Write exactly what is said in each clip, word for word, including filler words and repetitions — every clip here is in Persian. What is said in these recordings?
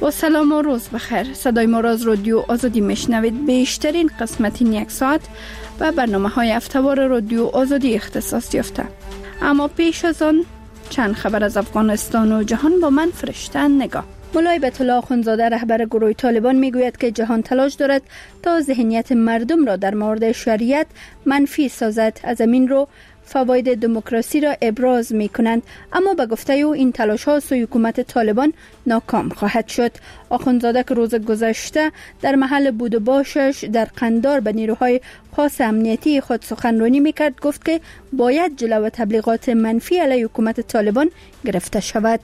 با سلام و روز بخیر. صدای ما را از رادیو آزادی میشنوید. بیشترین قسمت این یک ساعت و برنامه های هفته‌وار رادیو آزادی اختصاص یافته. اما پیش از آن چند خبر از افغانستان و جهان با من فرشته نگاه. مولای بیت الله اخوندزاده رهبر گروه طالبان میگوید که جهان تلاش دارد تا ذهنیت مردم را در مورد شریعت منفی سازد. از همین رو فواید دموکراسی را ابراز می کنند، اما به گفته او این تلاش ها سوی حکومت طالبان ناکام خواهد شد. اخوندزاده که روز گذشته در محل بود و باشش در قندار به نیروهای خاص امنیتی خود سخنرانی میکرد، گفت که باید جلو تبلیغات منفی علیه حکومت طالبان گرفته شود.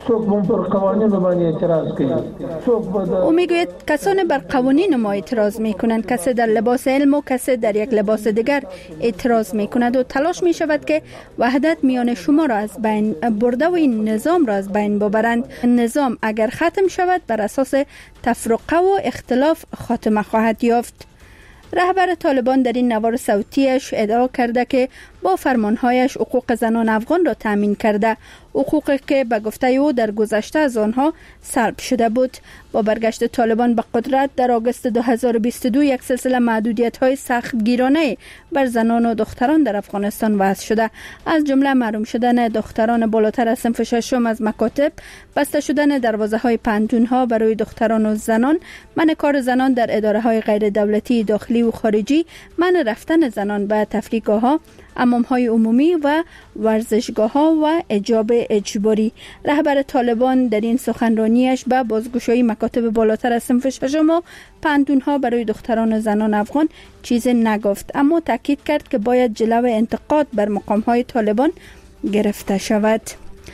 او میگوید کسان بر قوانین ما اعتراض میکنند، کسی در لباس علم و کسی در یک لباس دیگر اعتراض میکند و تلاش میشود که وحدت میان شما را از بین برده و این نظام را از بین ببرند. نظام اگر ختم شود بر اساس تفرقه و اختلاف خاتمه خواهد یافت. رهبر طالبان در این نوار صوتیش ادعا کرده که با فرمانهایش حقوق زنان افغان را تامین کرده، حقوقی که به گفته او در گذشته از آنها سلب شده بود. با برگشت طالبان به قدرت در آگوست دو هزار و بیست و دو یک سلسله محدودیت‌های سختگیرانه بر زنان و دختران در افغانستان وضع شده، از جمله محروم شدن دختران بالاتر از صنف ششم از مکاتب، بسته شدن دروازه‌های پانتون‌ها برای دختران و زنان، منع کار زنان در اداره‌های غیر دولتی داخلی و خارجی، منع رفتن زنان به تفریحگاه‌ها، حمام‌های عمومی و ورزشگاه‌ها و حجاب اجباری. رهبر طالبان در این سخنرانیش به بازگشایی مکاتب بالاتر از صنف ششم و پانتون‌ها برای دختران و زنان افغان چیزی نگفت، اما تاکید کرد که باید جلو انتقاد بر مقام‌های طالبان گرفته شود.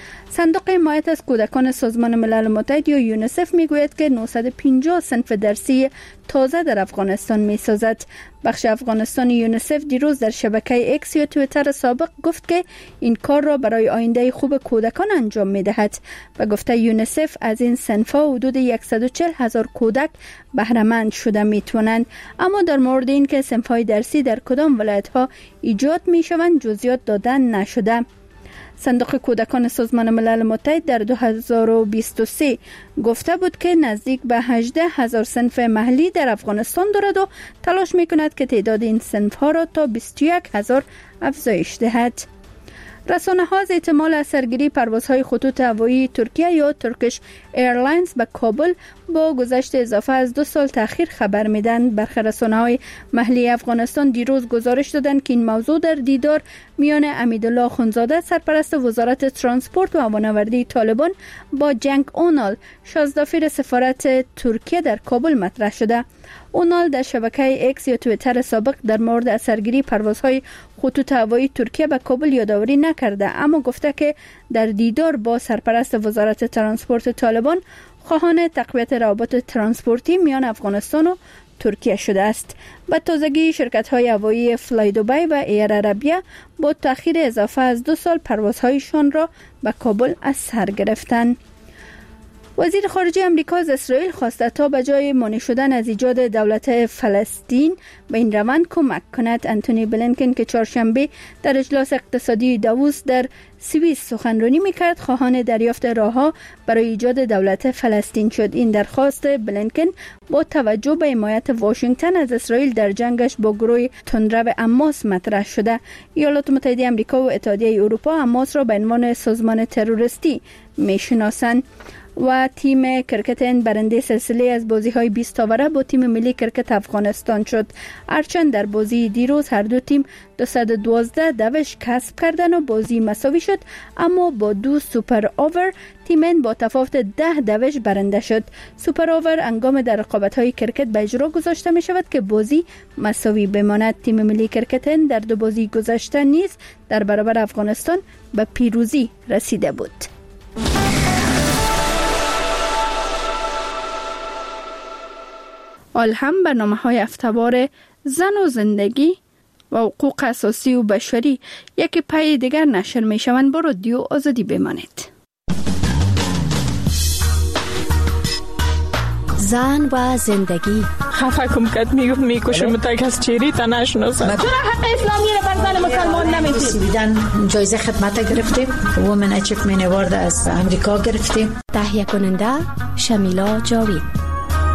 صندوق حمایت از کودکان سازمان ملل متحد یا یونیسف میگوید که نهصد و پنجاه صنف درسی تازه در افغانستان میسازد. بخش افغانستان یونیسف دیروز در شبکه اکس یا توییتر سابق گفت که این کار را برای آینده خوب کودکان انجام میدهد. به گفته یونیسف از این صنف‌ها حدود صد و چهل هزار کودک بهره مند شده میتوانند، اما در مورد این که صنف‌های درسی در کدام ولایت‌ها ایجاد میشوند جزئیات داده نشده. صندوق کودکان سازمان ملل متحد در دو هزار و بیست و سه گفته بود که نزدیک به هجده هزار صنف محلی در افغانستان دارد و تلاش میکند که تعداد این صنف ها را تا بیست و یک هزار افزایش دهد. رسانه ها از احتمال اثرگیری پروازهای خطوط هوایی ترکیه یا ترکیش ایرلاینز به کابل با گذشت اضافه از دو سال تأخیر خبر میدن. برخی رسانه های محلی افغانستان دیروز گزارش دادند که این موضوع در دیدار میان امیدالله اخوندزاده سرپرست وزارت ترانسپورت و هوانوردی طالبان با جنگ اونال شازدافیر سفارت ترکیه در کابل مطرح شده. اونال در شبکه اکس یا توییتر سابق در مورد اثرگیری پروازهای خطوط هوایی ترکیه به کابل یادآوری نکرده، اما گفته که در دیدار با سرپرست وزارت ترانسپورت طالبان خواهان تقویت روابط ترانسپورتی میان افغانستان و ترکیه شده است. به تازگی شرکت‌های هوایی فلای دبی و ایر عربیه با تأخیر اضافه از دو سال پروازهایشان را به کابل از سر گرفتند. وزیر خارجه امریکا از اسرائیل خواسته تا به جای مانع شدن از ایجاد دولت فلسطین به این روند کمک کند. انتونی بلینکن که چهارشنبه در اجلاس اقتصادی داووس در سوئیس سخنرانی میکرد، خواهان دریافت راهها برای ایجاد دولت فلسطین شد. این درخواست بلینکن با توجه به حمایت واشنگتن از اسرائیل در جنگش با گروه تندرو حماس مطرح شده. ایالات متحده آمریکا و اتحادیه اروپا حماس را به عنوان سازمان تروریستی میشناسند و تیم کرکت هند برنده سلسله از بازی‌های بیست تاوره با تیم ملی کرکت افغانستان شد. هرچند در بازی دیروز هر دو تیم دویست و دوازده دوش کسب کردند و بازی مساوی شد، اما با دو سوپر اوور تیم هند با تفاوت ده دوش برنده شد. سوپر اوور هنگام در رقابت‌های کرکت به اجرا گذاشته می شود که بازی مساوی بماند. تیم ملی کرکت هند در دو بازی گذشته نیز در برابر افغانستان به پیروزی رسیده بود. حال هم برنامه‌های هفته‌وار زن و زندگی و حقوق اساسی و بشری یکی پای دیگر نشر می‌شوند. با رادیو آزادی بمانید. زن و زندگی، خفه کم کد میگفت میکشم تا کس چیری تا نشناسم. چرا حق اسلامی رو بر زن مسلمان نمیدید؟ سویدن جایزه خدمت گرفتیم، وومن اچیومنت اوارد از امریکا گرفتیم. تهیه کننده شمیلا جاوید.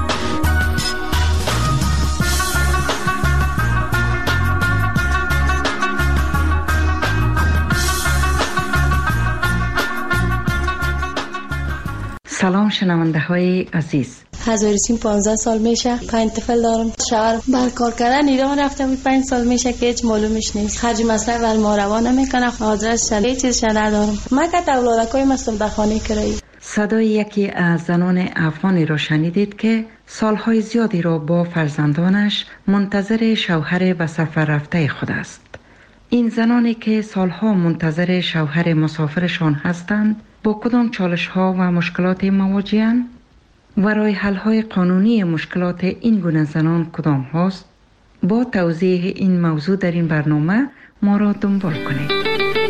سلام شنونده های عزیز. هزار و سیم پانزده سال میشه، پنج طفل دارم. شوهر بر کار کردن ایران رفته بود، پنج سال میشه که هیچ معلومش نیست. خرج مصرف ول ما روان نمیکنه، آدرس هیچ چیزش ندارم. من که اولادکای مستم در خانه کرایی. صدای یکی از زنان افغانی را شنیدید که سالهای زیادی را با فرزندانش منتظر شوهر و سفر رفته خود است. این زنانی که سالها منتظر شوهر مسافرشان هستند با کدام چالش ها و مشکلات مواجه‌اند و راه حل های قانونی مشکلات این گونه زنان کدام هاست؟ با توضیح این موضوع در این برنامه ما را دنبال کنید.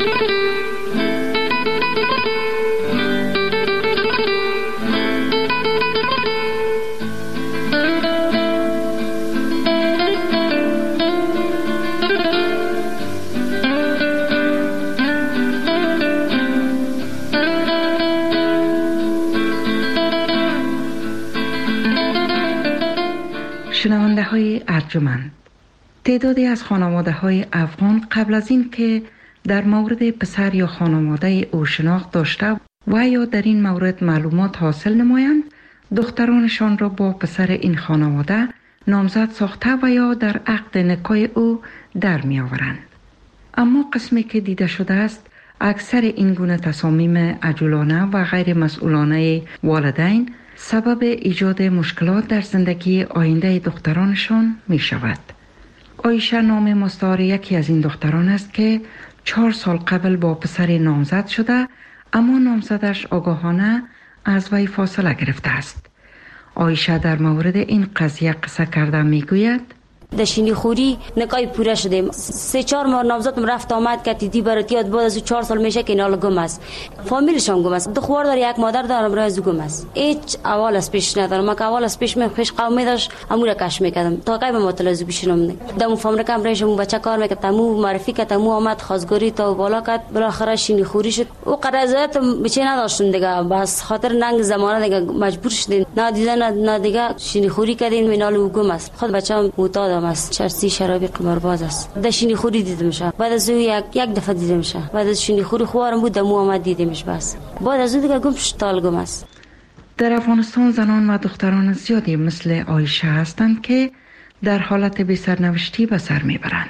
شنونده های ارجمند، تعدادی از خانواده های افغان قبل از این که در مورد پسر یا خانواده او شناخت داشته و یا در این مورد معلومات حاصل نمایند، دخترانشان را با پسر این خانواده نامزد ساخته و یا در عقد نکاح او در می آورند. اما قسمی که دیده شده است، اکثر این گونه تصامیم عجولانه و غیر مسئولانه والدین سبب ایجاد مشکلات در زندگی آینده دخترانشان می شود. عایشه نام مستعار یکی از این دختران است که چهار سال قبل با پسر نامزد شده، اما نامزدش آگاهانه از وی فاصله گرفته است. عایشه در مورد این قضیه قصه کرده می گوید: دشینی خوری نکای پوره شده، سه چهار ماه نامزدم رفت آمد که دیدی برات یاد بعد از چهار سال میشه که اینا گم است، فامیلشون گم است، دختر داره یک مادر دارم راه گم است. هیچ اول از پیش ندارم، من که اول از پیش می پیش قومی داشت امور کش میکردم تا کی به مطلع بشینم نه دم فامر کم رشم بچه کار میکرد، تمو معرفی کرد، تمو آمد خواستگاری تا بالا کرد، بالاخره شینی خوری شد. او قرارداد بچه نداشتن دیگه، بس خاطر ننگ زمانه دیگه مجبور شدین نه دیدن نه دیگه شینی خوری کردین، مینال گم است. خود بچه‌م معتاد است، چرسی شرابی قمارباز است. دشینی خوری دیدمش، بعد از یک یک دفعه دیدمش، بعد از شینی خوری خوارم بود دمو آمد دیدمش، بس بعد از دیگه گم شتال گم است. در افغانستان زنان و دختران زیادی مثل عایشه هستند که در حالت بی سرنوشتی به سر میبرند.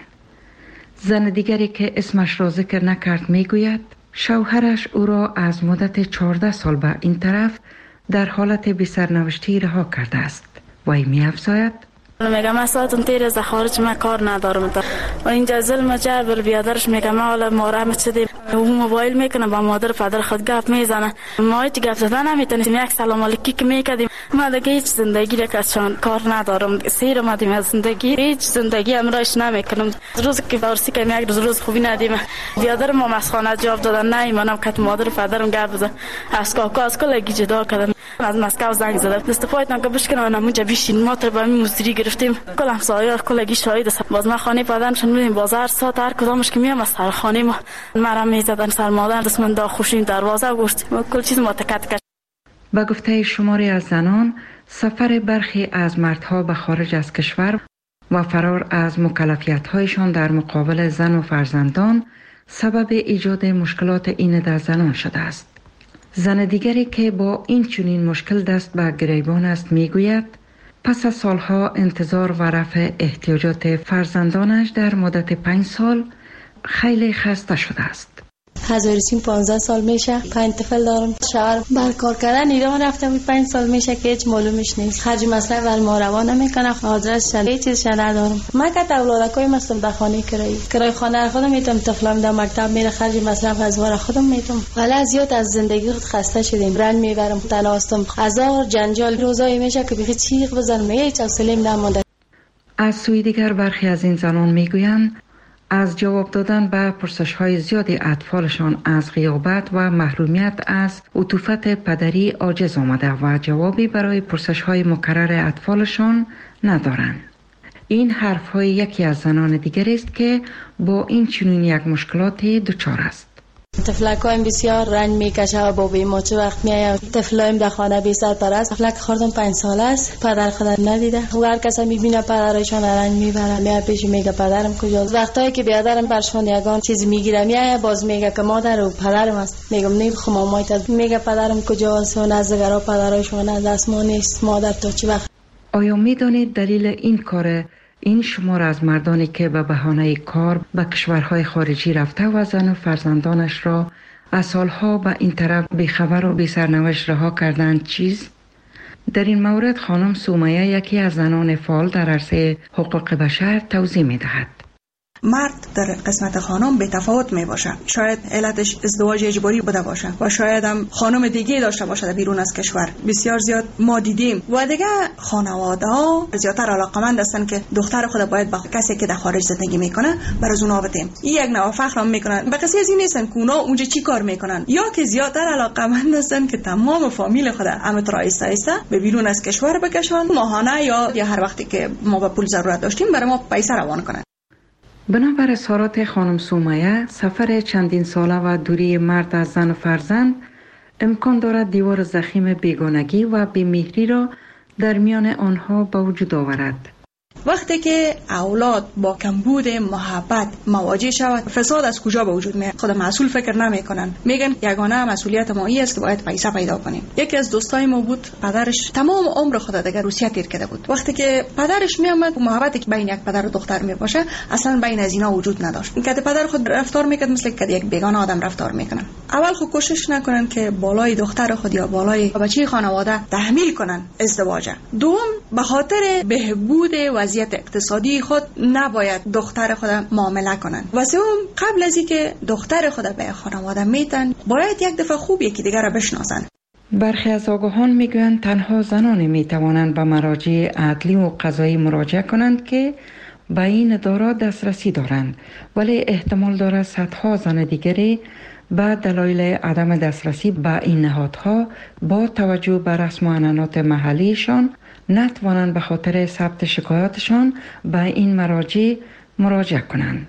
زن دیگری که اسمش را ذکر نکرد میگوید شوهرش او را از مدت چهارده سال به این طرف در حالت بی سرنوشتی رها کرده است. وی می‌افزاید: میگم من ساعتون تیر از خارج من کار ندارم و اینجا ظلم جبر بیادرش میگم حالا مورم شدیم، او موبایل میکنه با مادر پدر خود گپ میزنه، ما هیچ گپ زدن نمیتونیم، یک سلام علیکی که میکردیم. ما دیگه هیچ زندگی را کشان کار ندارم، سیر اومدیم از زندگی، هیچ زندگی امرایش نمیکنم. روز که فارسی که یک روز روز خوبی ندیم، بیادر ما مسخانه جواب دادن نه منم که مادر پدرم گپ بزن، از کاکا از کلگی جدا کردن، از مسکو زنگ زدن دست پایتون که بشکنم اونجا بشین، ما تر با مزدوری گرفتیم، کل همسایه‌ها کلگی شاهد است. باز ما خانه پدرشون میریم بازار ساعت هر کدامش که میام از سر خانه ما مرا میزدن، سر مادر دست من دا خوشین دروازه گشت، کل چیز ما تکت کش. با گفته شماری از زنان، سفر برخی از مردها به خارج از کشور و فرار از مکلفیت‌هایشان در مقابل زن و فرزندان سبب ایجاد مشکلات این در زنان شده است. زن دیگری که با این چنین مشکل دست به گریبان است میگوید پس از سالها انتظار و رفع احتیاجات فرزندانش در مدت پنج سال خیلی خسته شده است. هزار و سیم پانزده سال میشه، پنج طفل دارم. شوهر بر کار کردن ایران رفته بود، پنج سال میشه که هیچ معلومش نیست. خرج مصرف ول ما روان نمیکنه، آدرس هیچ چیزش ندارم. من که اولادکای مستم در خانه کرایی، کرای خانه خودم میتونم، طفلم در مکتب میره، خرج مصرف از وار خودم میتونم. حالا زیاد از زندگی خود خسته شدیم، رنج میبرم، تنها هستم، هزار جنجال روزایی میشه که بخی چیغ بزنم، هیچ حوصله نمونده. از سوی دیگر برخی از این زنان میگویند از جواب دادن به پرسش‌های زیاد اطفالشان از غیابت و محرومیت از عطوفت پدری عاجز آمده و جوابی برای پرسش‌های مکرر اطفالشان ندارند. این حرف‌های یکی از زنان دیگر است که با این چنین یک مشکلاتی دچار است. طفلکایم بسیار رنج میکشه و بابی ما چه وقت میایم طفلایم در خانه بی سرپرست. طفلک خردم پنج ساله است، پدر خودم ندیده و هر کس میبینه پدرشان رنج میبره میاد پیش میگه پدرم کجاست. وقتایی که بیادرم برشون یگان چیز میگیره میاد باز میگه که مادر و پدرم است. میگم نه خب مامایت میگه پدرم کجاست و نزدگرا پدرشون از دست ما نیست. مادر تا چه وقت؟ آیا میدانید دلیل این کار این شمار از مردانی که به بهانه کار به کشورهای خارجی رفته و زن و فرزندانش را از سالها به این طرف بیخبر و بی سرنوشت رها کردند چیز؟ در این مورد خانم سومیه یکی از زنان فعال در عرصه حقوق بشر توضیح می دهد. مرد در قسمت خانم به تفاوت می باشه. شاید علتش ازدواج اجباری بوده باشه و شاید هم خانم دیگه داشته باشه در بیرون از کشور. بسیار زیاد ما دیدیم و دیگه خانواده ها زیادتر علاقمند هستن که دختر خود باید با کسی که در خارج زندگی میکنه بر از اونها بدیم. این یک نوع فخر هم میکنن. به کسی از این نیستن که اونا اونجا چی کار میکنن، یا که زیادتر علاقمند هستن که تمام فامیل خود امت را ایسته ایسته به بیرون از کشور بکشن، ماهانه یا یا هر وقتی که ما به پول ضرورت داشتیم برای ما پیسه روان کنن. بنابر اظهارات خانم سومیه، سفر چندین ساله و دوری مرد از زن و فرزند امکان دارد دیوار ضخیم بیگانگی و بی‌مهری را در میان آنها به وجود آورد. وقتی که اولاد با کمبود محبت مواجه شود، فساد از کجا به وجود میاد؟ خود مسئول فکر نمیکنن، میگن یگانه مسئولیت ما این است که باید پیسه پیدا کنیم. یکی از دوستای ما بود، پدرش تمام عمر خود دیگر روسیه تیر کرده بود. وقتی که پدرش میامد، محبتی که بین یک پدر و دختر میباشه اصلا بین از اینا وجود نداشت. این که پدر خود رفتار میکرد مثل که یک بیگانه آدم رفتار میکنن. اول خود کوشش نکنن که بالای دختر خود یا بالای بچه خانواده تحمیل کنن ازدواج. دوم، به خاطر بهبود وضعیت اقتصادی خود نباید دختر خود معامله کنن. و سوم، قبل از اینکه دختر خود به خانواده میتن باید یک دفعه خوب یکی دیگر را بشناسن. برخی از آگاهان میگویند تنها زنان میتوانند به مراجع عدلی و قضایی مراجعه کنند که به این ادارات دسترسی دارند، ولی احتمال دارد صدها زن دیگری به دلایل عدم دسترسی به این نهادها با توجه به رسم و عنعنات محلیشان نتوانند به خاطر ثبت شکایاتشان به این مراجع مراجعه کنند.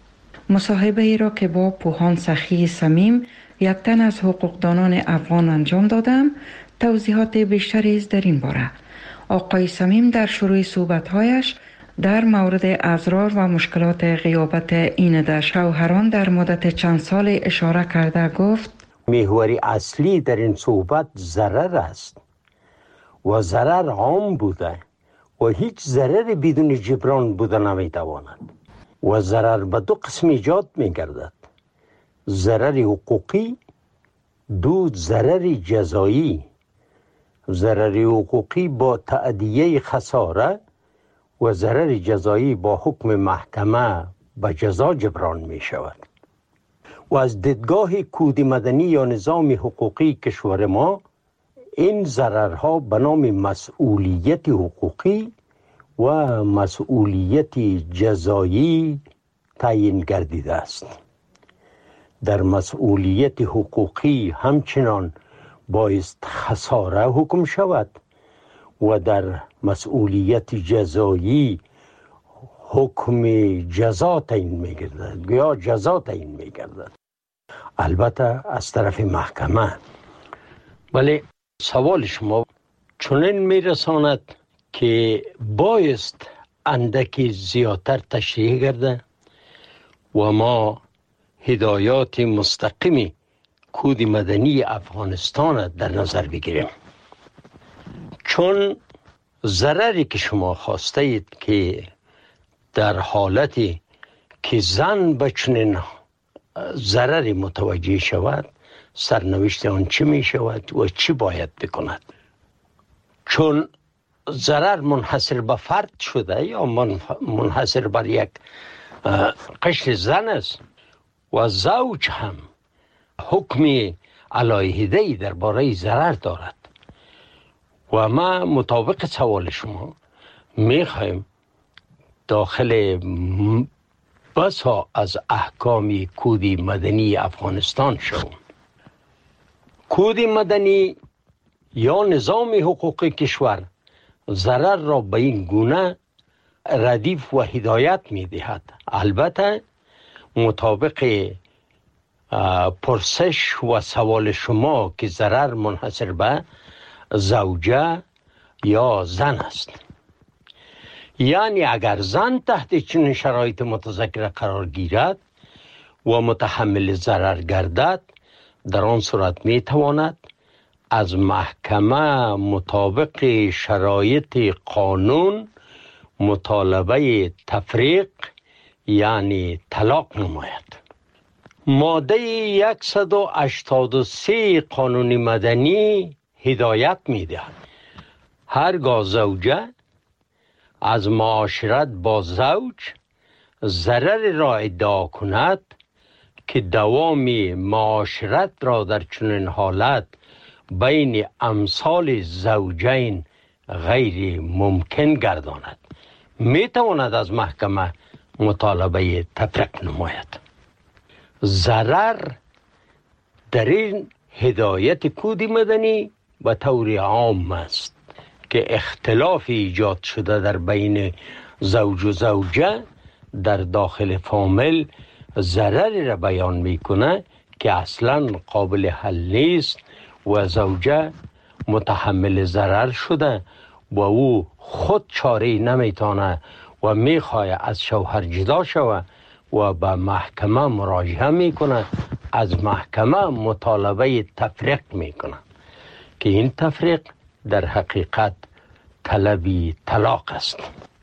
مصاحبه ای را که با پوهان سخی صمیم، یک تن از حقوقدانان افغان انجام دادم، توضیحات بیشتری است در این باره. آقای صمیم در شروع صحبت‌هایش در مورد اضرار و مشکلات غیابت این در شوهران در مدت چند سال اشاره کرده گفت: محور اصلی در این صحبت ضرر است و ضرر عام بوده و هیچ ضرر بدون جبران بوده نمیتواند و ضرر به دو قسم ایجاد میگردد: ضرر حقوقی، دو ضرر جزایی. ضرر حقوقی با تأدیه خساره و ضرر جزایی با حکم محکمه به جزا جبران می شود. و از دیدگاه کود مدنی یا نظام حقوقی کشور ما، این ضررها به نام مسئولیت حقوقی و مسئولیت جزایی تعیین گردیده است. در مسئولیت حقوقی همچنان بایست خساره حکم شود و در مسئولیت جزایی حکم جزا تعیین می‌گردد یا جزا تعیین می‌گردد، البته از طرف محکمه. ولی سوال شما چنین میرساند که بایست اندکی زیادتر تشریح گرده و ما هدایات مستقیمی کود مدنی افغانستان در نظر بگیریم، چون ضرری که شما خواسته اید که در حالتی که زن به چنین ضرری متوجه شود، سرنوشت آن چی می شود و چی باید بکند. چون ضرر منحصر به فرد شده یا منحصر بر یک قشر زن است و زوج هم حکم علیحده‌ای درباره ضرر دارد و ما مطابق سوال شما میخوایم داخل بسا از احکام کود مدنی افغانستان شو. کود مدنی یا نظام حقوق کشور ضرر را به این گونه ردیف و هدایت می دهد. البته مطابق پرسش و سوال شما که ضرر منحصر به زوجه یا زن است، یعنی اگر زن تحت چنین شرایط متذکره قرار گیرد و متحمل ضرر گردد، در آن صورت می تواند از محکمه مطابق شرایط قانون مطالبه تفریق یعنی طلاق نماید. ماده صد و هشتاد و سه قانون مدنی هدایت می دهد هرگاه زوجه از معاشرت با زوج ضرر را ادعا کند که دوام معاشرت را در چنین حالت بین امثال زوجین غیر ممکن گرداند، می تواند از محکمه مطالبه تفریق نماید. ضرر در این هدایت کود مدنی به طور عام است که اختلاف ایجاد شده در بین زوج و زوجه در داخل فامیل ضرری را بیان میکنه که اصلا قابل حل نیست و زوجه متحمل ضرر شده و او خود چاره نمیتونه و میخواه از شوهر جدا شود و به محکمه مراجعه میکنه، از محکمه مطالبه تفریق میکنه که این تفریق در حقیقت طلبی طلاق است.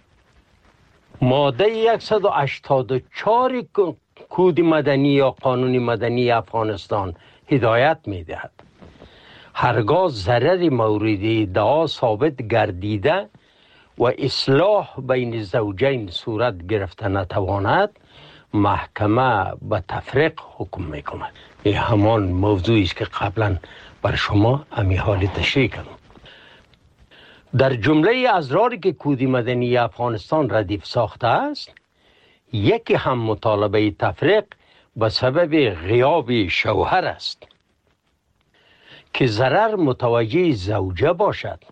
ماده صد و هشتاد و چهار کود مدنی یا قانون مدنی افغانستان هدایت میدهد هرگاه ضرر مورد ادعا ثابت گردیده و اصلاح بین زوجین صورت گرفته نتواند، محکمه به تفریق حکم میکند. این همان موضوعی است که قبلا بر شما امی حال تشریح کردم. در جمله ازراری که کود مدنی افغانستان ردیف ساخته است، یکی هم مطالبه تفریق به سبب غیاب شوهر است که ضرر متوجه زوجه باشد.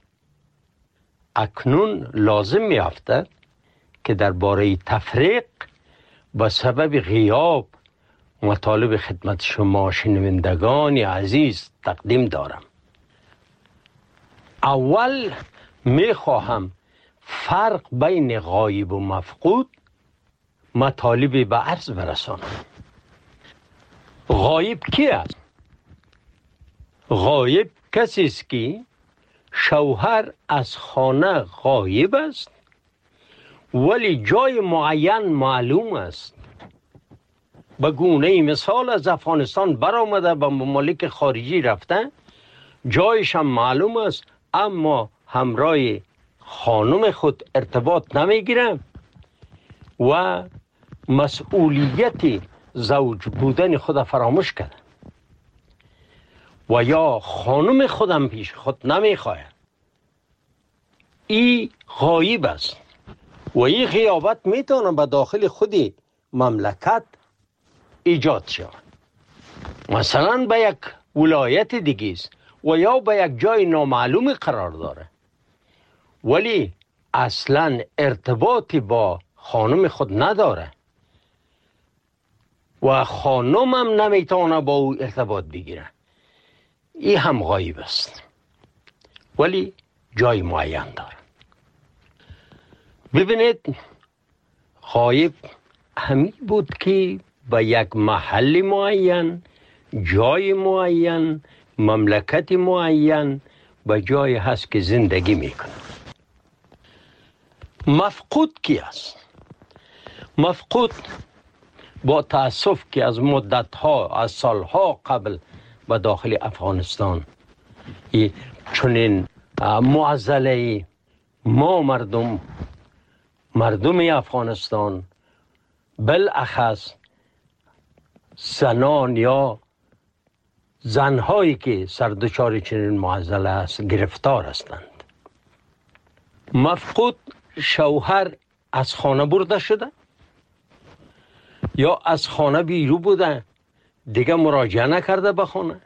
اکنون لازم می افتد که درباره تفریق به سبب غیاب مطالب خدمت شما شنوندگان عزیز تقدیم دارم. اول می خواهم فرق بین غایب و مفقود مطالب به عرض برسانم. غایب کی است؟ غایب کسی است که شوهر از خانه غایب است ولی جای معین معلوم است. به گونه مثال از افغانستان برآمده به ممالک خارجی رفته، جایش هم معلوم است اما همراه خانم خود ارتباط نمیگیره و مسئولیت زوج بودن خود فراموش کرده و یا خانم خودم پیش خود نمیخواه. این غایب است و این غیابت میتونه به داخل خود مملکت ایجاد شود. مثلا به یک ولایت دیگه است و یا به یک جای نامعلوم قرار داره ولی اصلا ارتباطی با خانم خود نداره و خانم هم نمیتونه با او ارتباط بگیره. این هم غایب است ولی جای معین داره. ببینید، غایب همین بود که به یک محل معین، جای معین، مملکت معین به جای هست که زندگی میکنه. مفقود کی است؟ مفقود با تأسف که از مدتها، از سالها قبل به داخل افغانستان چنین معضله ما مردم مردم افغانستان بالاخص زنان یا زنهایی که سردچار چنین معضله است گرفتار هستند. مفقود شوهر از خانه برده شده یا از خانه بیرون بوده دیگه مراجعه نکرده به خانه.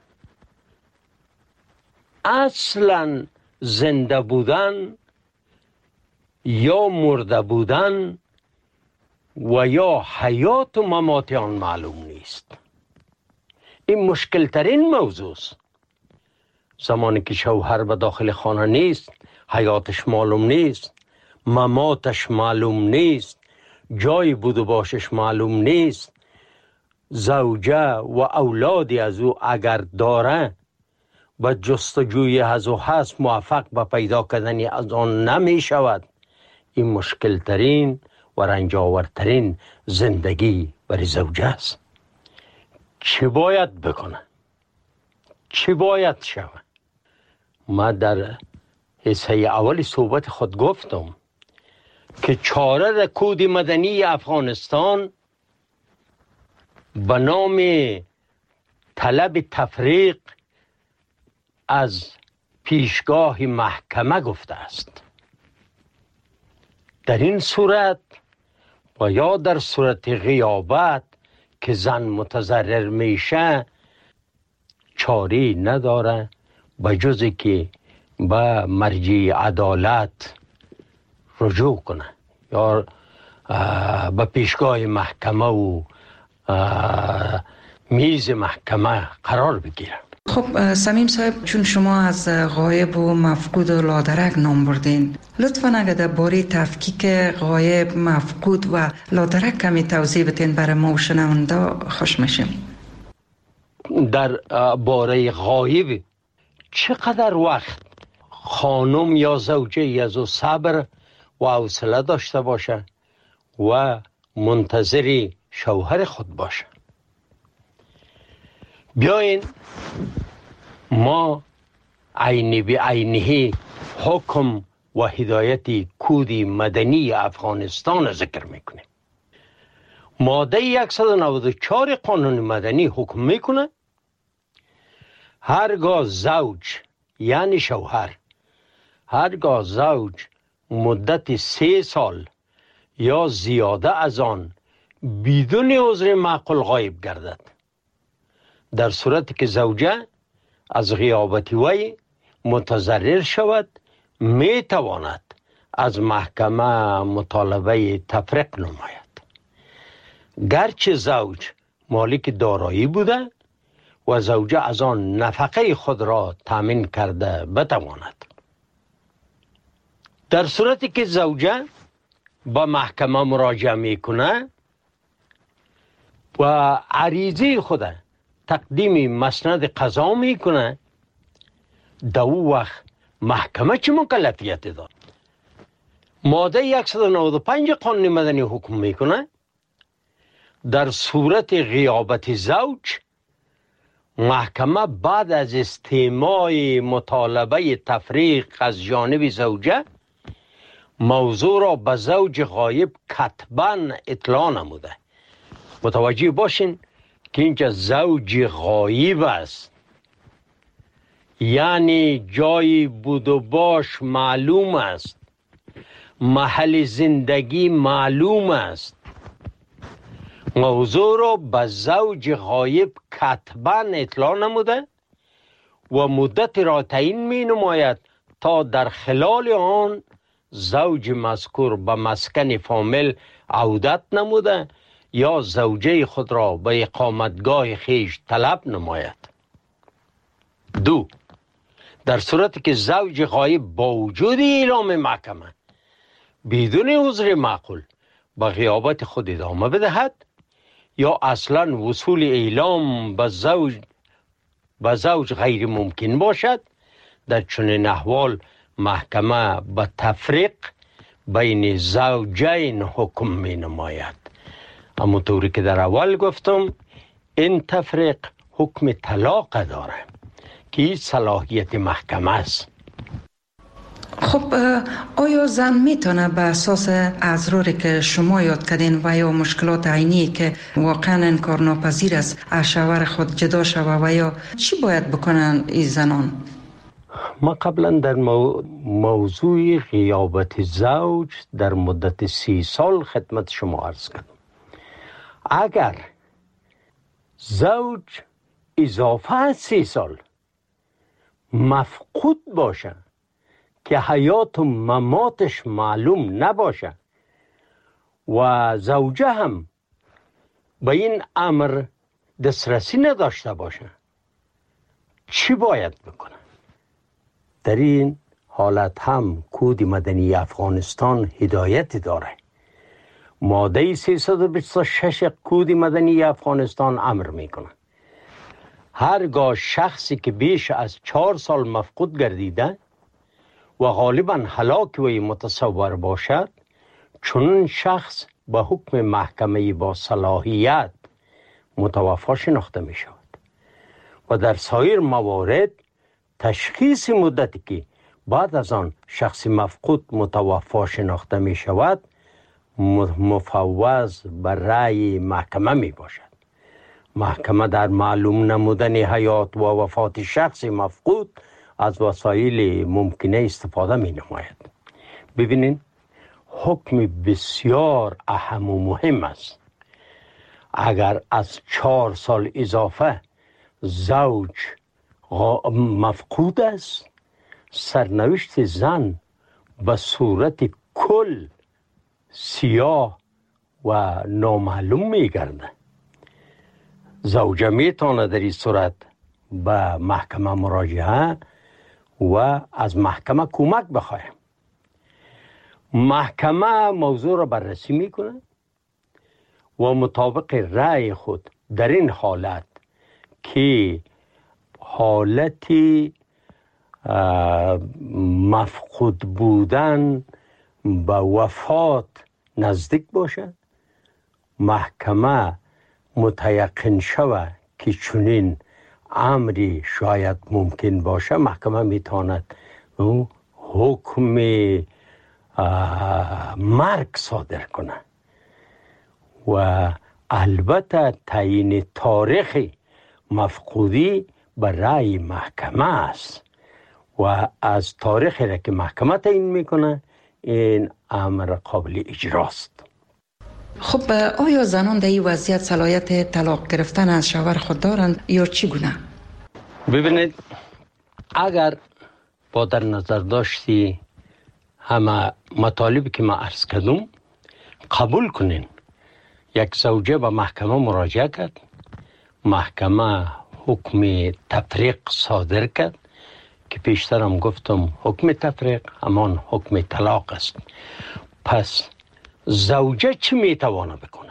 اصلا زنده بودن یا مرده بودن و یا حیات و ممات آن معلوم نیست. این مشکل ترین موضوع است. زمانی که شوهر به داخل خانه نیست، حیاتش معلوم نیست، مماتش معلوم نیست، جای بود و باشش معلوم نیست، زوجه و اولادی از او اگر داره و جستجوی از او هست موفق به پیدا کردن از آن نمی شود. این مشکل ترین و رنجاورترین زندگی برای زوجه است. چی باید بکنه؟ چی باید شود؟ ما در حصه اول صحبت خود گفتم که چاره کود مدنی افغانستان به نام طلب تفریق از پیشگاه محکمه گفته است. در این صورت و یا در صورت غیابت که زن متضرر میشه چاری نداره به جز که به مرجع عدالت رجوع کنه یا به پیشگاه محکمه و میز محکمه قرار بگیره. خب صمیم صاحب، چون شما از غایب و مفقود و لادرک نام بردین، لطفاً اگر در باره تفکیک غایب، مفقود و لادرک کمی توضیح بدین برای ما و شنونده خوش میشیم. در باره غایب چقدر وقت خانم یا زوجه از او صبر و حوصله داشته باشه و منتظر شوهر خود باشه. بیاین ما عینی به عینی حکم و هدایت کود مدنی افغانستان ذکر میکنیم. ماده صد و نود و چهار قانون مدنی حکم میکنه هرگاه زوج یعنی شوهر هرگاه زوج مدت سه سال یا زیاده از آن بدون عذر معقول غایب گردد، در صورتی که زوجه از غیابت وی متضرر شود می تواند از محکمه مطالبه تفریق نماید، گرچه زوج مالک دارایی بوده و زوجه از آن نفقه خود را تامین کرده بتواند. در صورتی که زوجه با محکمه مراجعه میکنه و عریضه خود تقدیم مسند قضا میکنه، در او وقت محکمه چه مکلفیت داد؟ ماده صد و نود و پنج قانون مدنی حکم میکنه در صورت غیابت زوج محکمه بعد از استماع مطالبه تفریق از جانب زوجه موضوع را به زوج غایب کتباً اطلاع نموده. متوجه باشین که اینجا زوج غایب است، یعنی جای بود و باش معلوم است، محل زندگی معلوم است. موضوع را به زوج غایب کتباً اطلاع نموده و مدت را تعیین می نماید تا در خلال آن زوج مذکور به مسکن فامیل عودت نموده یا زوجه خود را به اقامتگاه خیش طلب نماید. دو، در صورتی که زوج غایب با وجود اعلام محکمه بدون عذر معقول به غیابت خود ادامه بدهد یا اصلا وصول اعلام به زوج به زوج غیر ممکن باشد، در چنین احوال محکمه به تفریق بین زوجین حکم می نماید. اما طوری که در اول گفتم این تفریق حکم طلاق داره که این صلاحیت محکمه است. خب آیا زن میتونه به اساس اضراری که شما یاد کردین و یا مشکلات عینی که واقعا انکارناپذیر است از شوهر خود جدا شوه و یا چی باید بکنن این زنان؟ ما قبلا در مو... موضوع غیابت زوج در مدت سی سال خدمت شما عرض کردم. اگر زوج اضافه از سی سال مفقود باشه که حیات و مماتش معلوم نباشه و زوجه هم به این امر دسترسی نداشته باشه، چی باید بکنه؟ در این حالت هم کود مدنی افغانستان هدایت داره. ماده سیصد و بیست و شش کود مدنی افغانستان امر میکنه هرگاه شخصی که بیش از چهار سال مفقود گردیده و غالبا هلاک وی متصور باشد، چون شخص به حکم محکمه با صلاحیت متوفی شناخته می شود و در سایر موارد تشخیص مدتی که بعد از آن شخص مفقود متوفی شناخته می شود مفوض بر رأی محکمه می باشد. محکمه در معلوم نمودن حیات و وفات شخص مفقود از وسایل ممکنه استفاده می نماید. ببینین حکم بسیار اهم و مهم است. اگر از چهار سال اضافه زوج مفقود است، سرنوشت زن به صورت کل سیاه و نامعلوم می گرده. زوجه می تواند در این صورت به محکمه مراجعه و از محکمه کمک بخواهد. محکمه موضوع را بررسی می کند و مطابق رأی خود در این حالت که حالتی مفقود بودن به وفات نزدیک باشد، محکمه متیقن شود که چنین امری شاید ممکن باشه، محکمه میتواند حکم مرگ صادر کنه و البته تعیین تاریخ مفقودی به رأی محکمه است و از تاریخی را که محکمه تعیین میکنه این امر قابل اجراست. خب آیا زنان در این وضعیت صلاحیت طلاق گرفتن از شوهر خود دارند یا چگونه؟ ببینید، اگر با در نظر داشتی همه مطالبی که ما عرض کردم قبول کنین، یک زوجه به محکمه مراجعه کرد، محکمه حکم تفریق صادر کرد که پیشترم گفتم حکم تفریق همان حکم طلاق است. پس زوجه چی میتوانه بکنه؟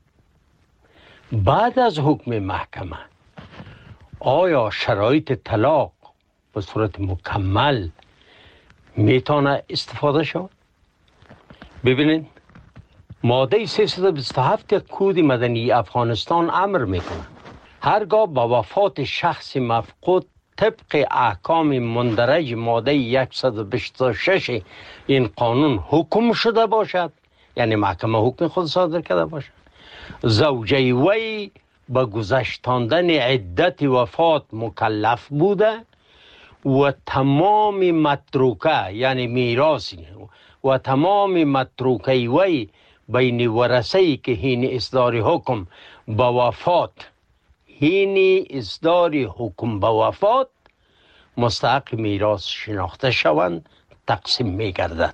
بعد از حکم محکمه آیا شرایط طلاق به صورت مکمل میتونه استفاده شود؟ ببینید، ماده سیصد و بیست و هفت کود مدنی افغانستان امر میکنه هرگاه با وفات شخص مفقود طبق احکام مندرج ماده صد و بیست و شش این قانون حکم شده باشد، یعنی محکمه حکم خود صادر کرده باشد، زوجه وی به گذشتاندن عدت وفات مکلف بوده و تمام متروکه یعنی میراثی و تمام متروکه وی بین ورثه‌ای که هین اصدار حکم به وفات هین اصدار حکم به وفات مستحق میراث شناخته شوند تقسیم می گردد.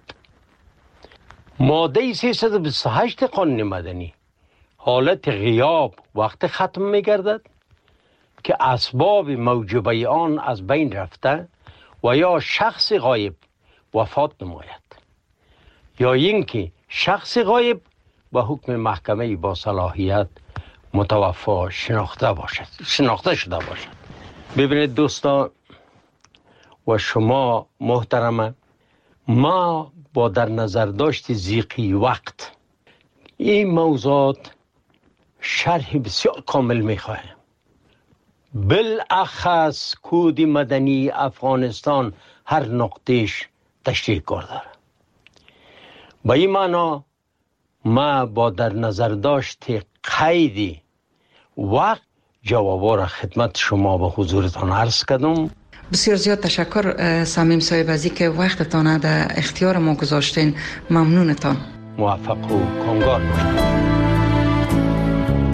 ماده سیصد و بیست و هشت قانون مدنی حالت غیاب وقت ختم می گردد که اسباب موجبه آن از بین رفته و یا شخص غایب وفات نماید یا اینکه شخص غایب به حکم محکمه با صلاحیت متوفی شناخته باشد شناخته شده باشد. ببینید دوستان و شما محترمه، ما با در نظر داشت ضیقی وقت این موضوعات شرح بسیار کامل میخواهیم. بالاخص کود مدنی افغانستان هر نقطهش تشریح کار داره. با این معنا ما با در نظر داشت قیدی وقت جوابا را خدمت شما به حضورتان عرض کردم. بسیار زیاد تشکر صمیم صاحب از اینکه وقتتان در اختیار ما گذاشتین. ممنونتان. موفق و کامگار باشید.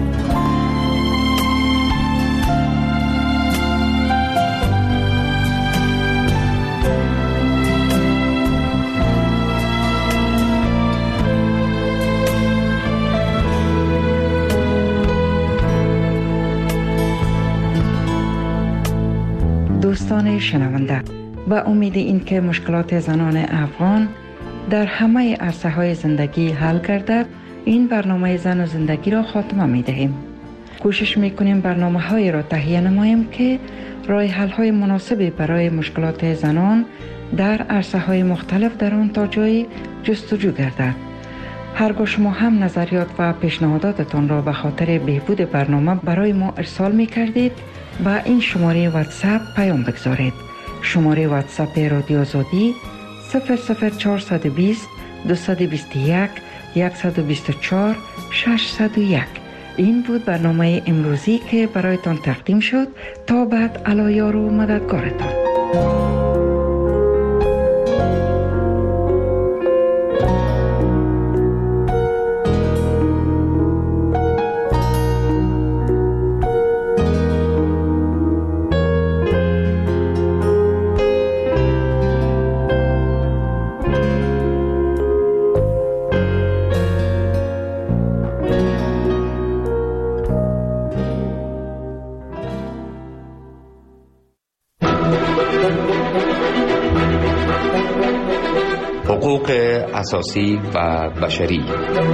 دوستان شنونده، با امید اینکه مشکلات زنان افغان در همه عرصه های زندگی حل گردد، این برنامه زن و زندگی را خاتمه می دهیم. کوشش می کنیم برنامه های را تهیه نماییم که راه حل های مناسبی برای مشکلات زنان در عرصه های مختلف در آن تا جایی جستجو گردد. هرگاه شما هم نظریات و پیشنهاداتتان را به خاطر بهبود برنامه برای ما ارسال می کردید، با این شماره واتساپ پیام بگذارید. شماره واتساپ رادیو آزادی صفر صفر چهارصد و بیست دویست و بیست و یک صد و بیست و چهار ششصد و یک. این بود برنامه امروزی که برایتان تقدیم شد. تا بعد، علی یار و مددگارتان. حقوق اساسی و بشری.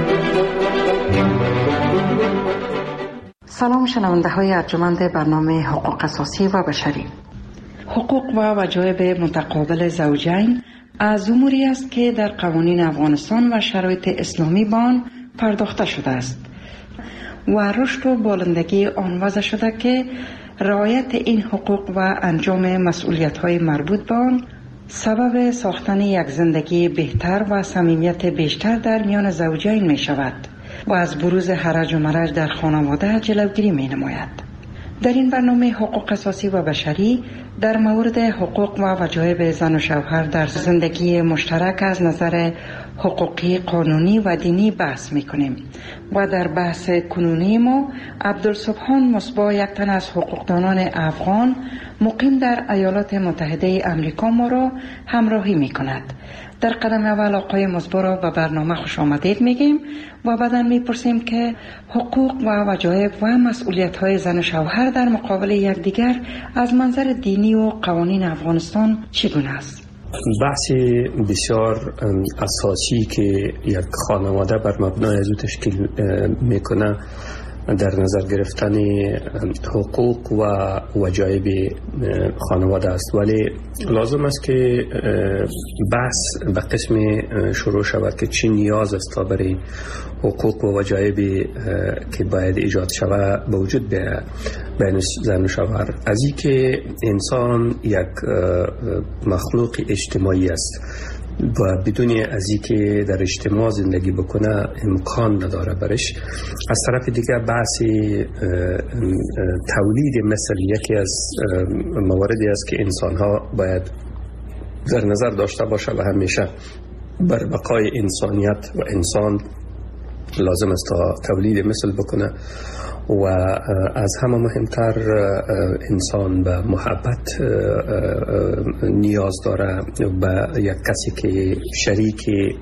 سلام شنونده های ارجمند برنامه حقوق اساسی و بشری. حقوق و وجایب متقابل زوجین از اموری است که در قوانین افغانستان و شرایط اسلامی به آن پرداخته شده است و رشد و بالندگی آن وضع شده که رعایت این حقوق و انجام مسئولیت های مربوط به آن سبب ساختن یک زندگی بهتر و صمیمیت بیشتر در میان زوجین می شود و از بروز هرج و مرج در خانواده جلوگیری می نماید. در این برنامه حقوق اساسی و بشری در مورد حقوق و وجایب زن و شوهر در زندگی مشترک از نظر حقوقی، قانونی و دینی بحث می کنیم و در بحث کنونی ما عبدالسبحان مصباح، یک تن از حقوقدانان افغان مقیم در ایالات متحده امریکا، ما را همراهی می کند. در قدم اول آقای مصباح را به برنامه خوش آمدید میگیم و بعدا میپرسیم که حقوق و وجایب و مسئولیت های زن و شوهر در مقابل یکدیگر از منظر دینی و قوانین افغانستان چگونه است؟ بحث بسیار اساسی که یک خانواده بر مبنای از او تشکیل میکنه در نظر گرفتن حقوق و وجایب خانواده است، ولی لازم است که بحث به قسم شروع شود که چی نیاز است تا برای حقوق و وجایب که باید ایجاد شود به وجود بیاید بین زن و شوهر. از این که انسان یک مخلوق اجتماعی است و بدون از اینکه در اجتماع زندگی بکنه امکان نداره برش. از طرف دیگه بحث تولید مثل یکی از مواردی است که انسان ها باید در نظر داشته باشه و همیشه بر بقای انسانیت و انسان لازم است تا تولید مثل بکنه و از همه مهمتر انسان به محبت نیاز داره، به یک کسی که شریک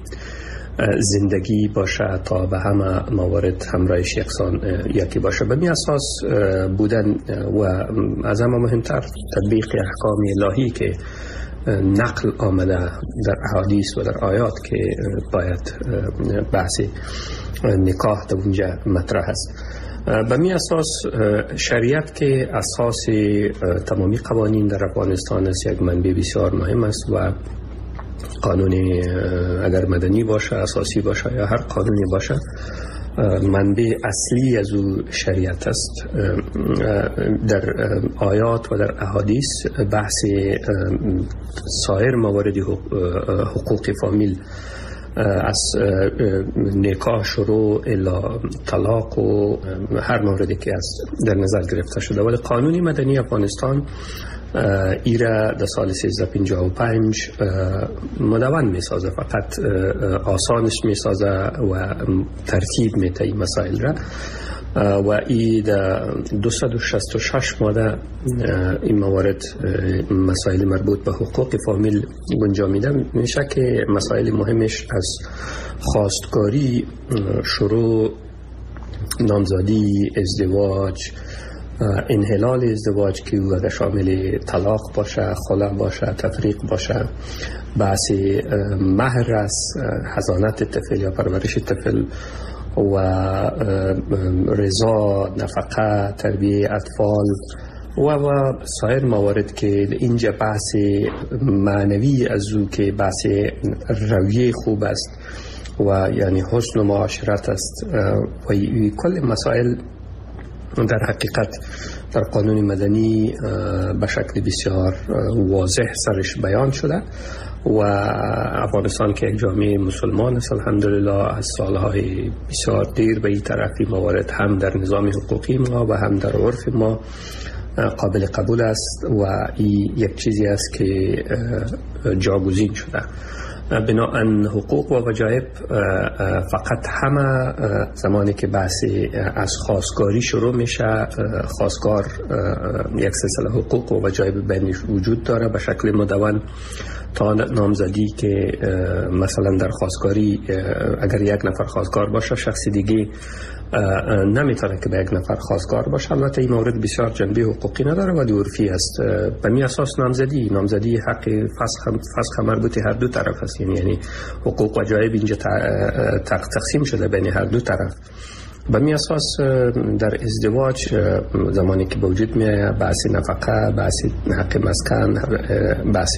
زندگی باشه تا به همه موارد همراهش یکسان یکی باشه. به می اساس بودن و از همه مهمتر تطبیق احکام الهی که نقل آمده در احادیث و در آیات که باید بحث نکاح در اونجا مطرح است. به می اساس شریعت که اساس تمامی قوانین در افغانستان است یک منبع بسیار مهم است و قانون اگر مدنی باشه، اساسی باشه یا هر قانونی باشه، منبع اصلی از او شریعت است. در آیات و در احادیث بحث سایر موارد حقوق فامیل از نکاح شروع الی طلاق و هر موردی که از در نظر گرفته شده، ولی قانون مدنی افغانستان ایره در سال سیزده پنجاه و پنج مدون می سازه، فقط آسانش می سازه و ترتیب می تایی مسائل را و ای در دویست و شصت و شش ماده این موارد مسائل مربوط به حقوق فامیل گنجانیده میشه که مسائل مهمش از خواستگاری، شروع، نامزدی، ازدواج، انحلال ازدواج که او اگر شامل طلاق باشه، خلع باشه، تفریق باشه، بحث مهر است، حضانت طفل یا پرورش طفل و رضا، نفقه، تربیه اطفال و و سایر موارد که اینجا بحث معنوی از او که بحث رویه خوب است و یعنی حسن و معاشرت است و کل مسائل در حقیقت در قانون مدنی به شکل بسیار واضح سرش بیان شده و افغانستان که یک جامعه مسلمان است الحمدلله از سالهای بسیار دیر به این طرفی موارد هم در نظام حقوقی ما و هم در عرف ما قابل قبول است و این یک چیزی است که جاگزین شده. بنابراین حقوق و وجایب فقط همه زمانی که بحث از خواستگاری شروع میشه، خواستگار یک سلسله حقوق و وجایب بینش وجود داره به شکل مدون تا نامزدی که مثلا در خواستگاری اگر یک نفر خواستگار باشه شخصی دیگه نمیتونه که به یک نفر خواستگار باشه. البته این مورد بسیار جنبه حقوقی نداره و عرفی است. به می اساس نامزدی نامزدی حق فسخ فسخ مربوط هر دو طرف است، یعنی حقوق و وجایب اینجا تقسیم شده بین هر دو طرف. به می اساس در ازدواج زمانی که به وجود میاد بحث نفقه، بحث حق مسکن، بحث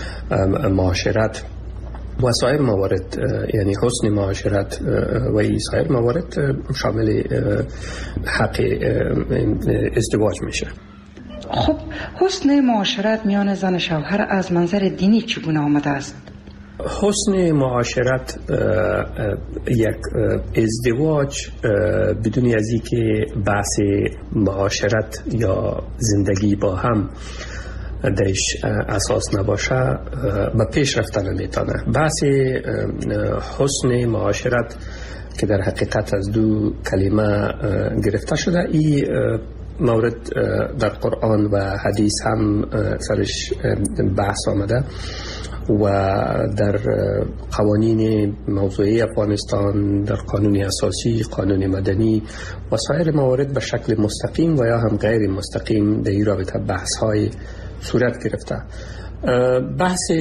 معاشرت و سایر موارد یعنی حسن معاشرت و سایر موارد شامل حق ازدواج میشه. خب حسن معاشرت میان زن و شوهر از منظر دینی چگونه آمده است؟ حسن معاشرت یک ازدواج بدون از اینکه بحث معاشرت یا زندگی با هم درش اساس نباشه به پیش رفتن نمیتونه. بحث حسن معاشرت که در حقیقت از دو کلمه گرفته شده، این مورد در قرآن و حدیث هم سرش بحث آمده و در قوانین موضوعی افغانستان، در قانون اساسی، قانون مدنی و سایر موارد به شکل مستقیم و یا هم غیر مستقیم در این رابطه بحث های صورت گرفته. بحث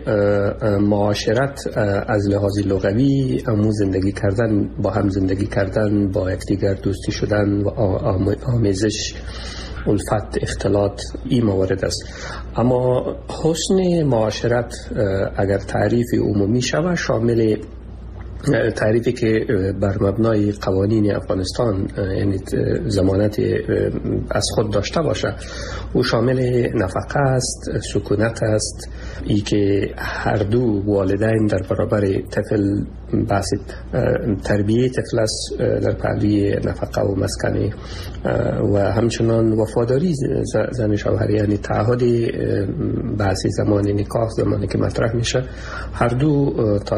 معاشرت از لحاظ لغوی همون زندگی کردن، با هم زندگی کردن، با یکدیگر دوستی شدن و آمیزش، الفت، اختلاط، این موارد است. اما حسن معاشرت اگر تعریف عمومی شود شامل تعریفی که بر مبنای قوانین افغانستان یعنی ضمانت از خود داشته باشه او شامل نفقه است، سکونت است، ای که هر دو والدین در برابر طفل بحث تربیه طفل است در پهلوی نفقه و مسکن و همچنان وفاداری زن شوهر یعنی تعهد بحث زمان نکاح زمانی که مطرح میشه هر دو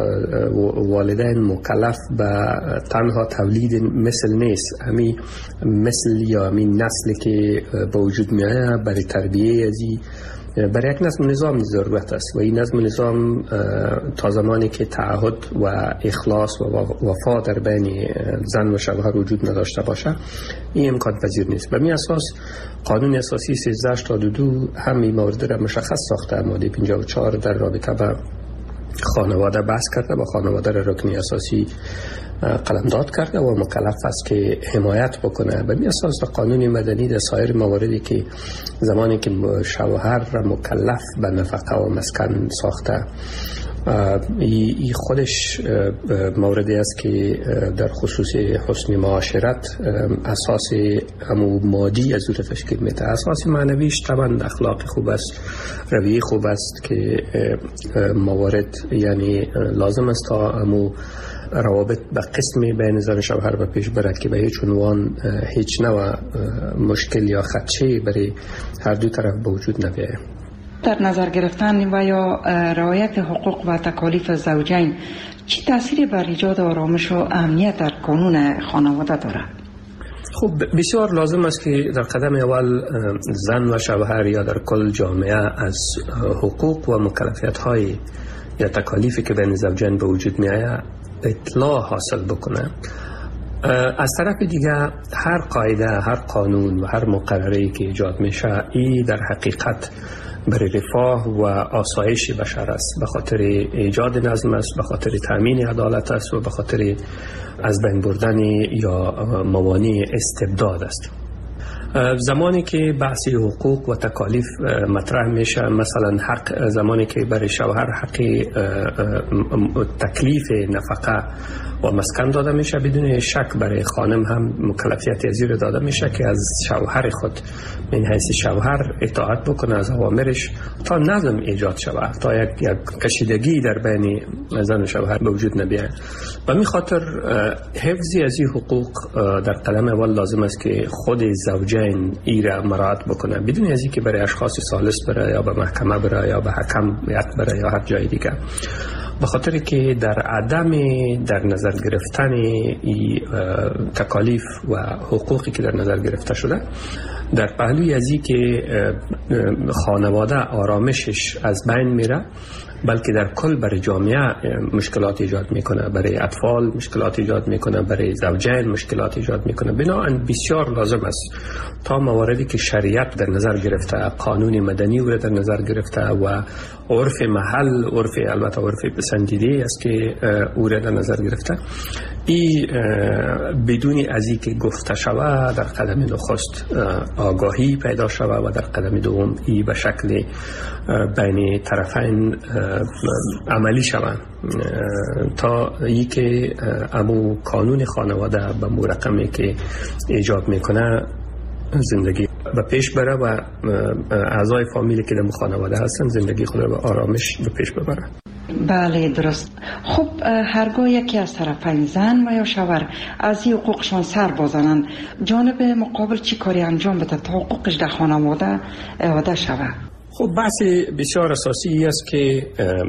والدین مکلف به تنها تولید مثل نیست، همین مثل یا همین نسلی که به وجود میاد برای تربیه ازی برای یک نظم نظام ضرورت است و این نظم نظام تا زمانی که تعهد و اخلاص و وفا در بین زن و شوهر وجود نداشته باشه این امکان پذیر نیست. به می اساس قانون اساسی سیزده هشتاد و دو همین مورد را مشخص ساخته. ماده پنجاه و چهار در رابطه با خانواده بحث کرده و خانواده را رکنی اساسی قلمداد کرده و مکلف است که حمایت بکنه. به می اساس قانون مدنی در سایر مواردی که زمانی که شوهر را مکلف به نفقه و مسکن ساخته این خودش موردی است که در خصوص حسن معاشرت اساس همو مادی از او تشکیل میده. اساس معنویش طبعا اخلاق خوب است، رویه خوب است که موارد یعنی لازم است تا همو روابط به قسمی بین زن و شوهر به پیش برد که به هیچ عنوان هیچ نوع مشکل یا خدشه برای هر دو طرف به وجود نبیاید. در نظر گرفتن و یا رعایت حقوق و تکالیف زوجین چه تأثیری بر ایجاد آرامش و امنیت در قانون خانواده دارد؟ خب بسیار لازم است که در قدم اول زن و شوهر یا در کل جامعه از حقوق و مکلفیت های یا تکالیفی که بین زوجین به وجود می آید اطلاع حاصل بکنه از طرف دیگه هر قاعده، هر قانون و هر مقرری که ایجاد میشه ای در حقیقت برای رفاه و آسایش بشر است، به خاطر ایجاد نظم است، به خاطر تامین عدالت است و به خاطر از بین بردن یا موانع استبداد است. زمانی که بحث حقوق و تکالیف مطرح میشه، مثلا حق زمانی که برای شوهر حق تکلیف نفقه و مسکن داده میشه، بدون شک برای خانم هم مکلفیت زیر داده میشه که از شوهر خود من حیث شوهر اطاعت بکنه از اوامرش تا نظم ایجاد شود، تا یک, یک کشیدگی در بین زن و شوهر به وجود نبیاید. و می خاطر حفظی از این حقوق در قدم اول لازم است که خود زوجین ای را مراعات بکنه، بدون از اینکه برای اشخاص ثالث بره یا به محکمه بره یا به حکم بره یا هر جای دیگه، به خاطر که در عدم در نظر گرفتن ای تکالیف و حقوقی که در نظر گرفته شده، در پهلوی از این که خانواده آرامشش از بین میره، بلکه در کل برای جامعه مشکلات ایجاد میکنه، برای اطفال مشکلات ایجاد میکنه، برای زوجین مشکلات ایجاد میکنه. بنابراین بسیار لازم است تا مواردی که شریعت در نظر گرفته، قانون مدنی او در نظر گرفته و عرف محل، عرف البته عرف پسندیده است که او در نظر گرفته، ای بدون از این که گفته شود در قدم نخست آگاهی پیدا شود و در قدم دوم ای به شکل بین طرفین عملی شود، تا ای که امو قانون خانواده به مو رقمی که ایجاد میکنه زندگی به پیش بره و اعضای فامیلی که در خانواده هستن زندگی خود را به آرامش به پیش ببره. بله درست. خب هرگاه یکی از طرفین زن و یا شوهر از این حقوقشان سر بازنند، جانب مقابل چی کاری انجام بده تا حقوقش در خانواده اعاده شود؟ خب بحث بسیار اساسی است که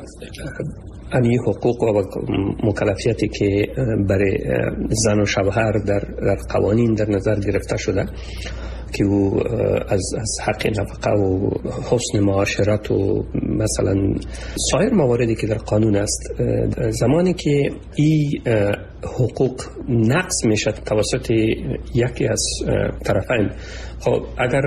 این حقوق و مکلفیتی که برای زن و شوهر در, در قوانین در نظر گرفته شده که او از, از حق نفقه و حسن معاشرت و مثلا سایر مواردی که در قانون است، زمانی که این حقوق نقض میشه توسط یکی از طرفین، خب اگر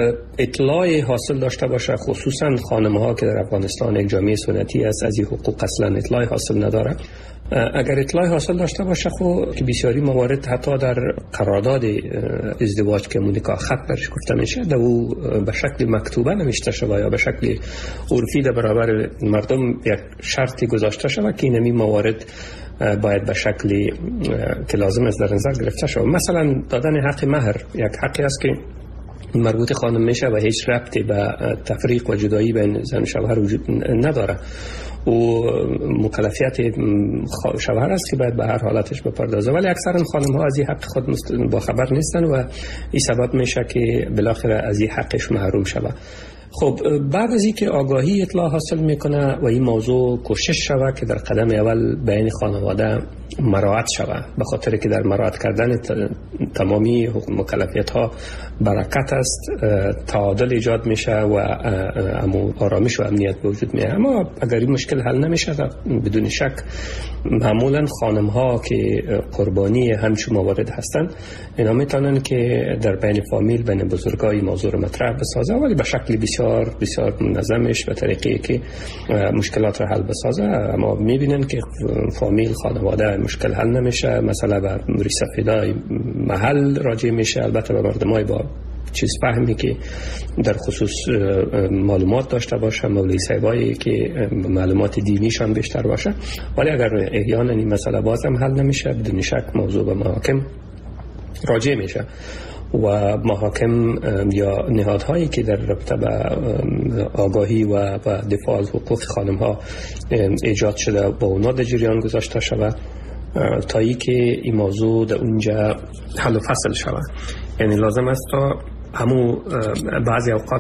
اطلاع حاصل داشته باشه، خصوصا خانم ها که در افغانستان یک جامعه سنتی است، از این حقوق اصلا اطلاع حاصل نداره، اگر اطلاع حاصل داشته باشه خب که بسیاری موارد حتی در قرارداد ازدواج که مونیکا خط برش گفته میشه، در او به شکل مکتوبه نوشته شده یا به شکل عرفی در برابر مردم یک شرطی گذاشته شده که این موارد باید به شکلی که لازم است در نظر گرفته شود. مثلا دادن حق مهر یک حقی است که مربوط خانم میشه و هیچ ربطی به تفریق و جدایی بین زن و شوهر وجود نداره و مکلفیت شوهر است که باید به هر حالتش بپردازه، ولی اکثرا خانم ها از این حق خود با خبر نیستن و این سبب میشه که بالاخره از این حقش محروم شود. خب بعد از اینکه آگاهی اطلاع حاصل میکنه و این موضوع کوشش شود که در قدم اول بین خانواده مراعات شود، به خاطر که در مراعات کردن تمامی مکلفیت ها برکت است، تعادل ایجاد میشه و امو آرامش و امنیت به وجود میاد. اما اگر این مشکل حل نمیشه، بدون شک معمولا خانم ها که قربانی همچون موارد هستند، اینا میتونن که در بین فامیل بین بزرگای موضوع رو مطرح بسازه، ولی به شکل بسیار بسیار منظمش به طریقی که مشکلات رو حل بسازه. اما میبینن که فامیل خانواده مشکل حل نمیشه، مثلا به موری سفیدای محل راجع میشه، البته به مردمای با چیز فهمی که در خصوص معلومات داشته باشه، مولوی صاحبایی که معلومات دینیشان بیشتر باشه، ولی اگر احیانا این مسئله بازم حل نمیشه، بدون شک موضوع به محاکم راجع میشه و محاکم یا نهادهایی که در رابطه به آگاهی و دفاع از حقوق خانم ها ایجاد شده با اونا در جریان گذاشته شود تا ای که این موضوع در اونجا حل و فصل شود. یعنی لازم است تا همو بعضی اوقات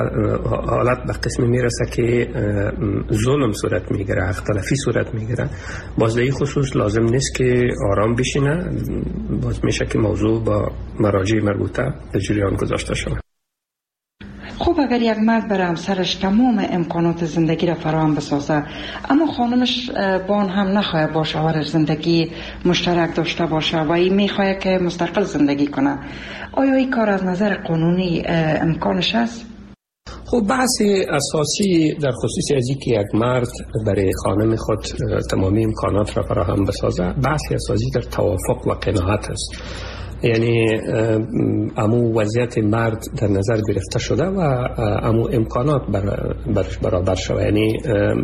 حالت به قسمی میرسه که ظلم صورت میگیره، حق تلفی صورت میگیره، باز در این خصوص لازم نیست که آرام بشینه، باز میشه که موضوع با مراجع مربوطه در جریان گذاشته شود. خب اگر یک مرد برای همسرش تمام امکانات زندگی را فراهم بسازه اما خانمش با آن هم نخواهد با شوهرش زندگی مشترک داشته باشه و این میخواهد که مستقل زندگی کنه، آیا این کار از نظر قانونی امکانش است؟ خب بحث اساسی در خصوص از اینکه یک مرد برای خانم خود تمامی امکانات را فراهم بسازه، بحث اساسی در توافق و قناعت است. یعنی امو وضعیت مرد در نظر گرفته شده و امو امکانات بر برش برابر شده، یعنی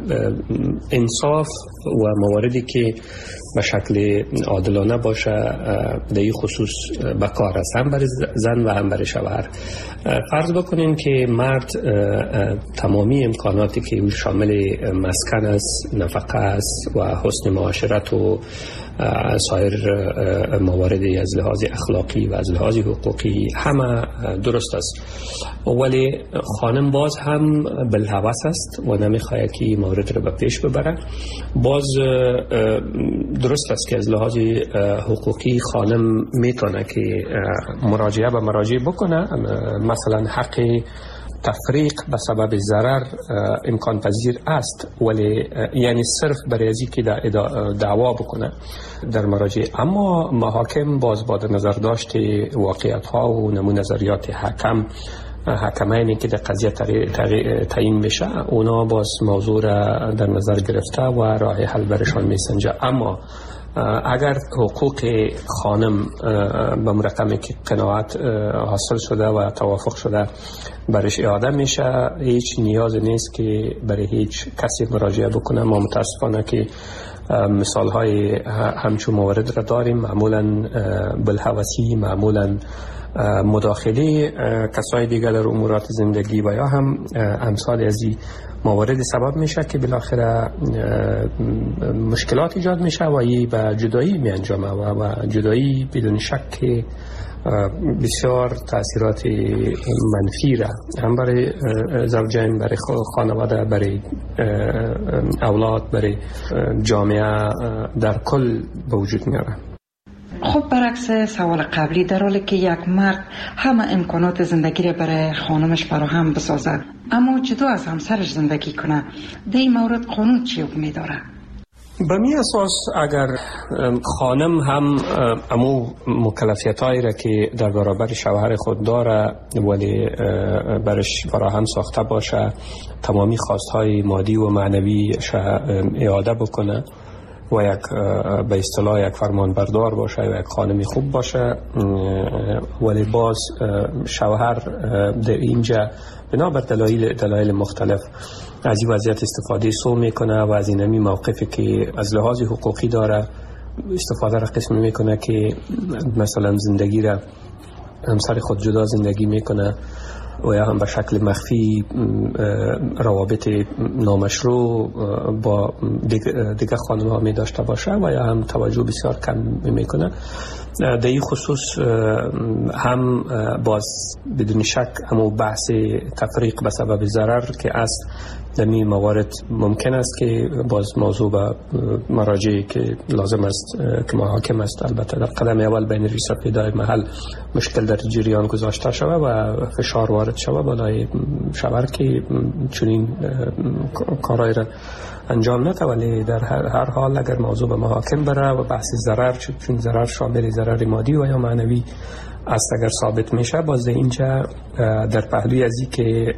انصاف و مواردی که به شکل عادلانه باشه در این خصوص به کار است، هم برای زن و هم برای شوهر. فرض بکنین که مرد تمامی امکاناتی که شامل مسکن است، نفقه است و حسن معاشرت و سایر مواردی از لحاظ اخلاقی و از لحاظ حقوقی همه درست است، ولی خانم باز هم بالهوس است و نمیخواهد که مورد را به پیش ببره. باز درست است که از لحاظ حقوقی خانم میتونه که مراجعه به مراجع بکنه، مثلا حق تفریق به سبب ضرر امکان پذیر است، ولی یعنی صرف برای ازی که دعوا بکنه در مراجع. اما محاکم باز با نظر داشت واقعیت ها و نمون نظریات حکم حکمینی که در قضیه تعیین میشه، اونا باز موضوع را در نظر گرفته و راه حل برشان میسنجه. اما اگر حقوق خانم به مرقمی که قناعت حاصل شده و توافق شده برش اعاده میشه، هیچ نیاز نیست که برای هیچ کسی مراجعه بکنه. ما متاسفانه که مثال های همچون موارد را داریم، معمولا بالهوسی، معمولا مداخله کسای دیگر در امورات زندگی و یا هم امثال از این موارد سبب میشه که بالاخره مشکلات ایجاد میشه و این به جدایی می انجامه و, و جدایی بدون شک بسیار تاثیرات منفی را هم برای زوجین، برای خانواده، برای اولاد، برای جامعه در کل به وجود میاره. خب برعکس سوال قبلی، در حالی که یک مرد همه امکانات زندگی را برای خانمش فراهم بسازه اما جدا از همسرش زندگی کنه، در این مورد قانون چی حکم می‌داره؟ به می اساس اگر خانم هم امو مکلفیتایی را که در برابر شوهر خود داره ولی برش فراهم ساخته باشه، تمامی خواستهای مادی و معنوی اعاده بکنه و یک به اصطلاح یک فرمان بردار باشه و یک خانمی خوب باشه، ولی باز شوهر در اینجا بنابر دلایل دلایل مختلف از این وضعیت استفاده سو میکنه و از این همی موقفی که از لحاظ حقوقی داره استفاده را قسم میکنه که مثلا زندگی را همسر خود جدا زندگی میکنه و یا هم به شکل مخفی روابط نامشروع با دیگر خانم ها می داشته باشه و یا هم توجه بسیار کم میکنه. در این خصوص هم باز بدون شک همو بحث تفریق به سبب ضرر که است، در این موارد ممکن است که باز موضوع به مراجعی که لازم است که محاکم است البته در قدم اول بین ریاست پیدای محل مشکل در جریان گذاشته شود و فشار وارد شود بالای شوهر که چنین کارهای را انجام نده، ولی در هر, هر حال اگر موضوع به محاکم بره و بحث ضرر، چون ضرر شامل ضرر مادی و یا معنوی است، اگر ثابت میشه، باز اینجا در پهلوی ازی که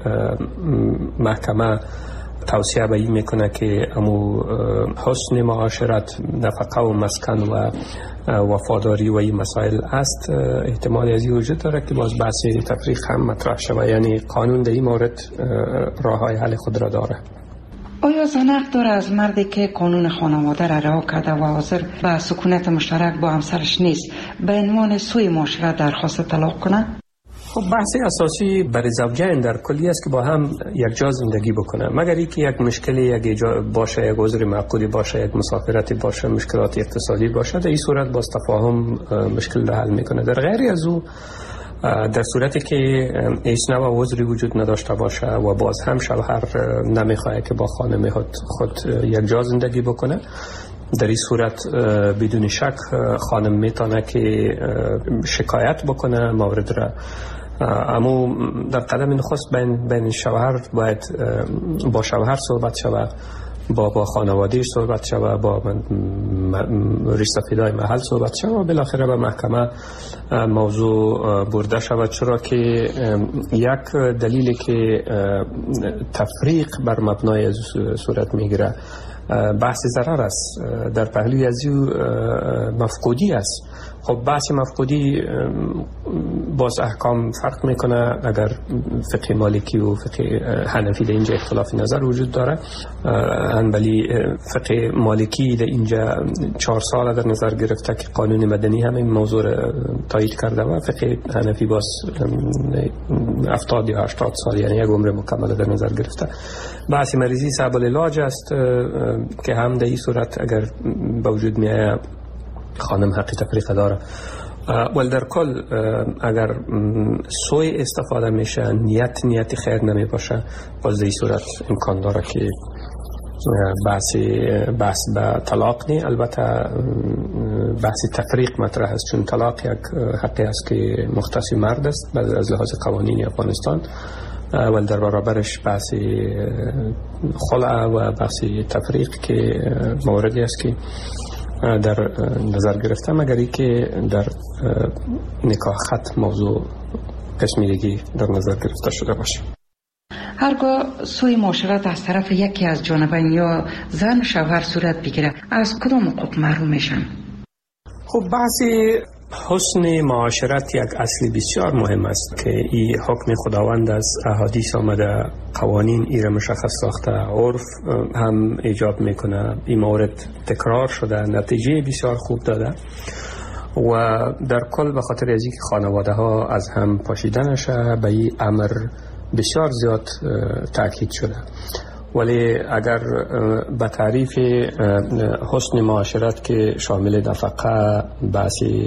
محکمه توصیه به این میکنه که امو حسن معاشرت، نفقه و مسکن و وفاداری و این مسائل است، احتمال ازی وجود داره که باز بحث تفریق هم مطرح شود. یعنی قانون در این مورد راه های حل خود را داره. آیا زنق داره از مردی که قانون خانواده را رها کرده و حاضر به سکونت مشترک با همسرش نیست به عنوان سوی معاشرت درخواست طلاق کنه؟ خب بحث اساسی برای زوجین در کلی است که با هم یک جا زندگی بکنه، مگر اینکه یک مشکلی یک باشه، یک عذر معقولی باشه، یک مسافرتی باشه، مشکلات اقتصادی باشه، در این صورت باز تفاهم مشکل را حل میکنه. در غیر از او، در صورتی که هیچ نوع عذری وجود نداشته باشه و باز هم شوهر نمیخواه که با خانم خود یک جا زندگی بکنه، در این صورت بدون شک خانم میتونه که شکایت بکنه، مورد را اما در قدم نخست بین بین شوهر باید با شوهر صحبت شود، با با خانوادهش صحبت شود، با ریش‌سفیدای محل صحبت شود و بالاخره به محکمه موضوع برده شود، چرا که یک دلیلی که تفریق بر مبنای صورت میگیره بحث ضرر است، در پهلوی از او مفقودی است. خب بحث مفقودی باز احکام فرق میکنه، اگر فقه مالکی و فقه حنفی در اینجا اختلاف نظر وجود داره، ولی فقه مالکی در اینجا چهار سال در نظر گرفته که قانون مدنی هم این موضوع را تایید کرده و فقه حنفی باز هفتاد یا هشتاد سال، یعنی یک عمر مکمل در نظر گرفته. بحث مریضی صعب العلاج است که هم در این صورت اگر با وجود میاد خانم حق تفریق داره. ولی در کل اگر سوی استفاده میشه، نیت نیت خیر نمی باشه، باز در این صورت امکان داره که بحث بحث به طلاق نی. البته بحث تفریق مطرح است، چون طلاق یک حقی است که مختص مرد است از لحاظ قوانین افغانستان، ولی در برابرش بحث خلع و بحث تفریق که موردی است که در نظر گرفته، مگر ای که در نکاح خط موضوع قسمی دیگه در نظر گرفته شده باشه. هرگاه سوی معاشرت از طرف یکی از جانبین یا زن شوهر صورت بگیره، از کدام حقوق محروم میشن؟ خب بحث حسن معاشرت یک اصل بسیار مهم است که این حکم خداوند از احادیث آمده، قوانین ای را مشخص ساخته، عرف هم ایجاب میکنه، این مورد تکرار شده، نتیجه بسیار خوب داده و در کل به خاطر از اینکه خانواده ها از هم پاشیده نشه به این امر بسیار زیاد تاکید شده. ولی اگر به تعریف حسن معاشرت که شامل نفقه، بحثی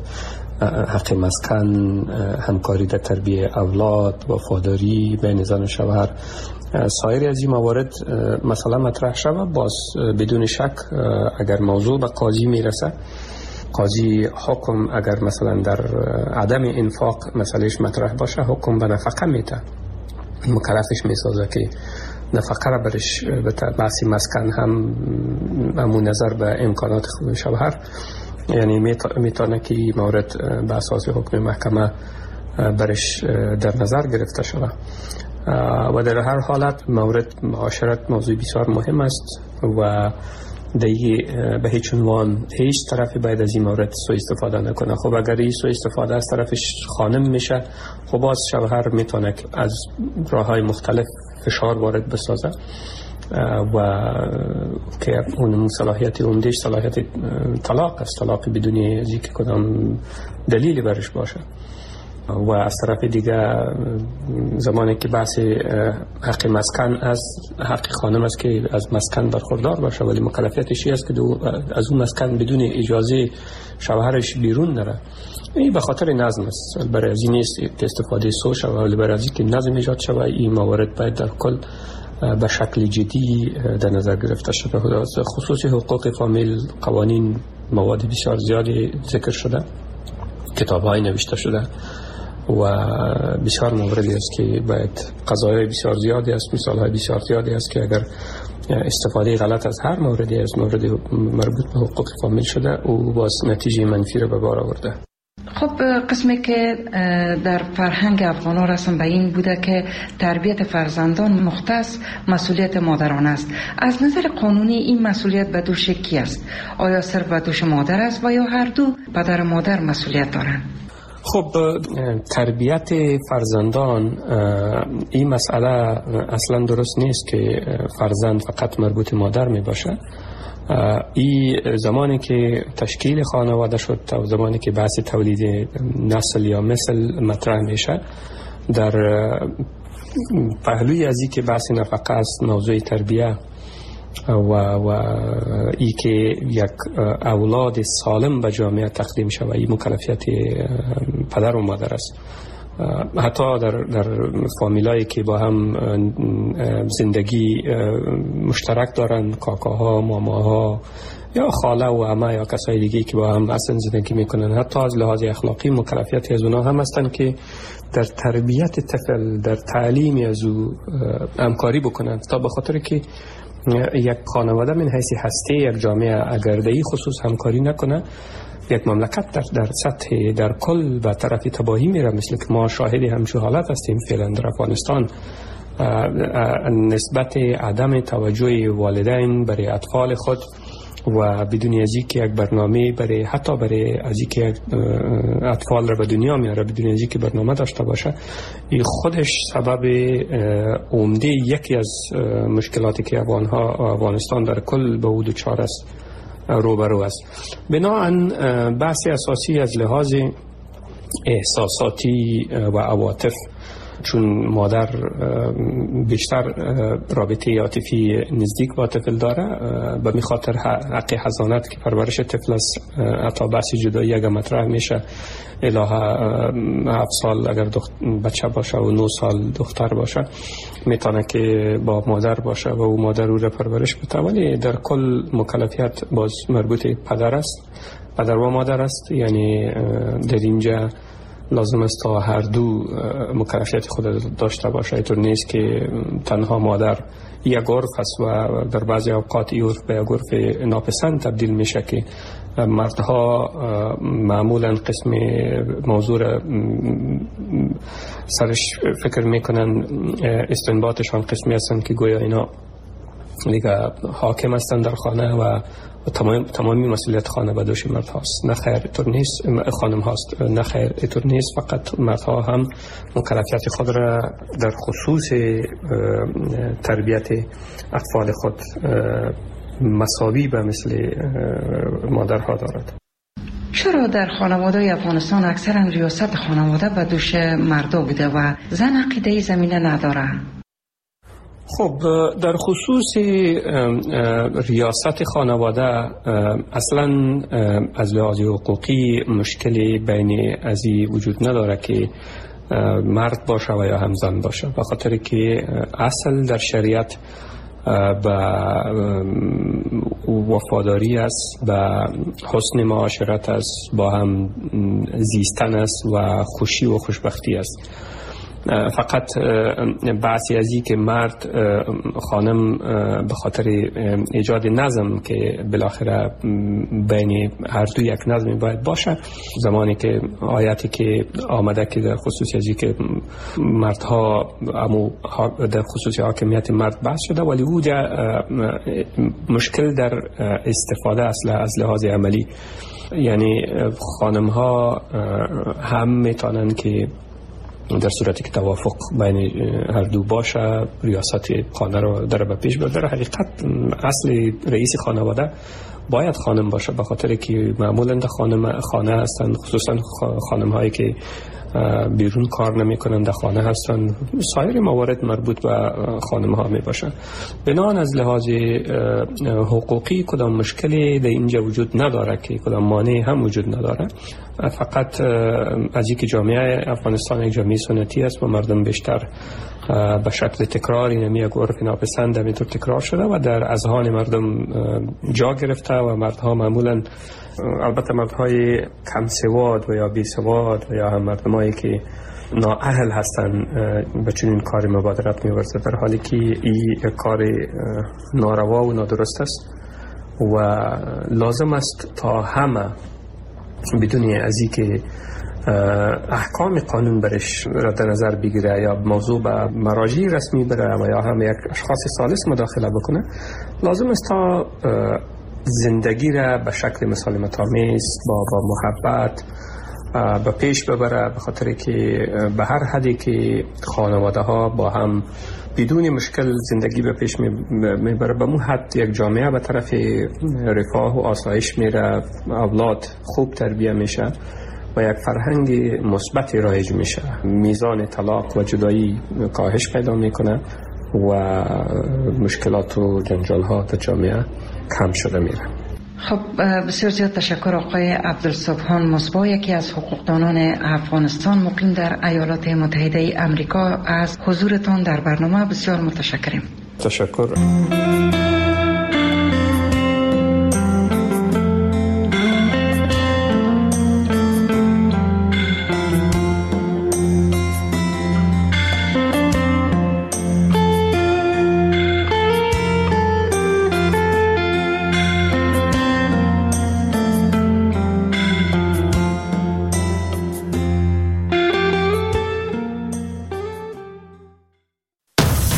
حق مسکن، همکاری در تربیت اولاد، وفاداری بین زن و شوهر، سایر از این موارد مثلا مطرح شود، باز بدون شک اگر موضوع به قاضی میرسه، قاضی حکم اگر مثلا در عدم انفاق مسئلهش مطرح باشه، حکم به نفقه میده، مکلفش میسازه که نفقه را برش به بحث مسکن هم همون نظر به امکانات شوهر، یعنی میتونه که مورد به اساس حکم محکمه برش در نظر گرفته شده و در هر حالت مورد معاشرت موضوع بسیار مهم است و دیگه به هیچ عنوان هیچ طرفی باید از این مورد سوء استفاده نکنه. خب اگر این سوء استفاده از طرفش خانم میشه، خب باز شوهر میتونه از راههای مختلف فشار وارد بسازه و که اون صلاحیت عمدهش صلاحیت طلاق است، طلاق بدون اینکه کدام دلیلی برش باشه. و از طرف دیگه زمانی که بحث حق مسکن است، حق خانم است که از مسکن برخوردار باشه، ولی مکلفیتش است که از اون مسکن بدون اجازه شوهرش بیرون نره. این به خاطر نظم است، برای از این نیست که استفاده سو شود، ولی برای از این که نظم ایجاد شود، این موارد باید در کل به شکل جدی در نظر گرفته شده. خصوصی حقوق فامیل قوانین مواد بسیار زیادی ذکر شده، کتاب‌های نوشته شده و بسیار موردی است که باید قضایای بسیار زیادی است، مثال‌های بسیار زیادی است که اگر استفاده غلط از هر موردی از مورد مربوط به حقوق فامیل شده او باز نتیجه منفی را به بار آورده. خب قسمی که در فرهنگ افغان ها رسم به این بوده که تربیت فرزندان مختص مسئولیت مادران است. از نظر قانونی این مسئولیت به دوش کی است؟ آیا صرف به دوش مادر است و یا هر دو پدر و مادر مسئولیت دارند؟ خب تربیت فرزندان این مسئله اصلا درست نیست که فرزند فقط مربوط مادر می باشه. این زمانی که تشکیل خانواده شد تا زمانی که بحث تولید نسل یا مثل مطرح میشه، در پهلوی از این که بحث نفقه است، موضوع تربیه و, و ای که یک اولاد سالم به جامعه تقدیم شود، این مکلفیت پدر و مادر است حتی در در فامیلایی که با هم زندگی مشترک دارن، کاکاها، ماماها یا خاله و عمه یا کسای دیگه که با هم اصلا زندگی میکنن، حتی از لحاظ اخلاقی مکلفیتی از اونها هم هستن که در تربیت طفل، در تعلیم از او همکاری بکنن، تا به خاطر که یک خانواده من حیث هسته یک جامعه اگر در این خصوص همکاری نکنه، یک مملکت در در سطح در کل به طرف تباهی میره، مثل که ما شاهد همچون حالت هستیم فعلا در افغانستان. نسبت عدم توجه والدین برای اطفال خود و بدون از اینکه یک برنامه برای حتی برای از اینکه اطفال را به دنیا میاره بدون از اینکه برنامه داشته باشه، این خودش سبب عمده یکی از مشکلاتی که افغانها افغانستان در کل به او دچار است روبرو است. بنابراین بحث اساسی از لحاظ احساساتی و عواطف، چون مادر بیشتر رابطه عاطفی نزدیک با طفل داره، به می خاطر حق حضانت که پرورش طفل است، حتی بحث جدایی اگر مطرح میشه الهه هفت سال اگر بچه باشه و نه سال دختر باشه میتونه که با مادر باشه و او مادر او را پرورش بده، ولی در کل مکلفیت باز مربوط پدر است، پدر و مادر است. یعنی در اینجا لازم است تا هر دو مکلفیت خود داشته باشه. اینطور نیست که تنها مادر یک عرف است و در بعضی اوقات این عرف به یک عرف ناپسند تبدیل میشه که مردها معمولا قسم موضوع سرش فکر میکنن، استنباطشان قسمی هستند که گویا اینا دیگه حاکم هستند در خانه و تمام تمامی مسئولیت خانه به دوش مرد هاست. نه خیر، اینطور نیست. خانم هاست. نه خیر، اینطور نیست. فقط مردها هم مکلفیت خود را در خصوص تربیت اطفال خود مساوی به مثل مادرها دارد. چرا در خانواده افغانستان اکثرا ریاست خانواده به دوش مردا بوده و زن عقیده زمینه نداره؟ خب در خصوص ریاست خانواده اصلا از لحاظ حقوقی مشکلی بین ازی وجود نداره که مرد باشه و یا هم زن باشه، به خاطر که اصل در شریعت به وفاداری است، به حسن معاشرت است، با هم زیستن است و خوشی و خوشبختی است. فقط بحثی از این که مرد خانم به خاطر ایجاد نظم که بالاخره بین هر دو یک نظمی باید باشه، زمانی که آیاتی که آمده که در خصوص از این که مردها امو در خصوص حاکمیت مرد بحث شده، ولی او مشکل در استفاده اصلا از لحاظ عملی. یعنی خانم ها هم میتونن که در صورتی که توافق بین هر دو باشه ریاست خانه رو در به پیش ببره. در حقیقت اصل رئیس خانواده باید خانم باشه، به خاطر که معمولا در خانم خانه هستن، خصوصا خانم هایی که بیرون کار نمی کنند در خانه هستن. سایر موارد مربوط به خانم ها می باشن. بنابراین از لحاظ حقوقی کدام مشکلی در اینجا وجود نداره که کدام مانع هم وجود نداره. فقط از اینکه جامعه افغانستان یک جامعه سنتی است و مردم بیشتر به شکل تکرار اینمی یک عرف ناپسند همینطور تکرار شده و در اذهان مردم جا گرفته و مردها معمولا، البته مردهای کم سواد و یا بی سواد و یا هم مردمایی که نااهل هستن به چنین کاری مبادرت می‌ورزه، در حالی که این کار ناروا و نادرست است و لازم است تا همه بدون از اینکه احکام قانون برش را در نظر بگیره یا موضوع به مراجع رسمی بره و یا هم یک اشخاص ثالث مداخله بکنه، لازم است تا زندگی را به شکل مسالمت آمیز با با محبت به پیش ببره، به خاطر که به هر حدی که خانواده ها با هم بدون مشکل زندگی به پیش میبره، به مو حد یک جامعه به طرف رفاه و آسایش میره، اولاد خوب تربیه میشه و یک فرهنگ مثبت رایج میشه، میزان طلاق و جدایی کاهش پیدا میکنه و مشکلات و جنجال ها در جامعه کم شده میره. خب بسیار زیاد تشکر آقای عبدالصبحان مصباح، یکی از حقوقدانان افغانستان مقیم در ایالات متحده امریکا، از حضورتان در برنامه بسیار متشکریم. تشکر.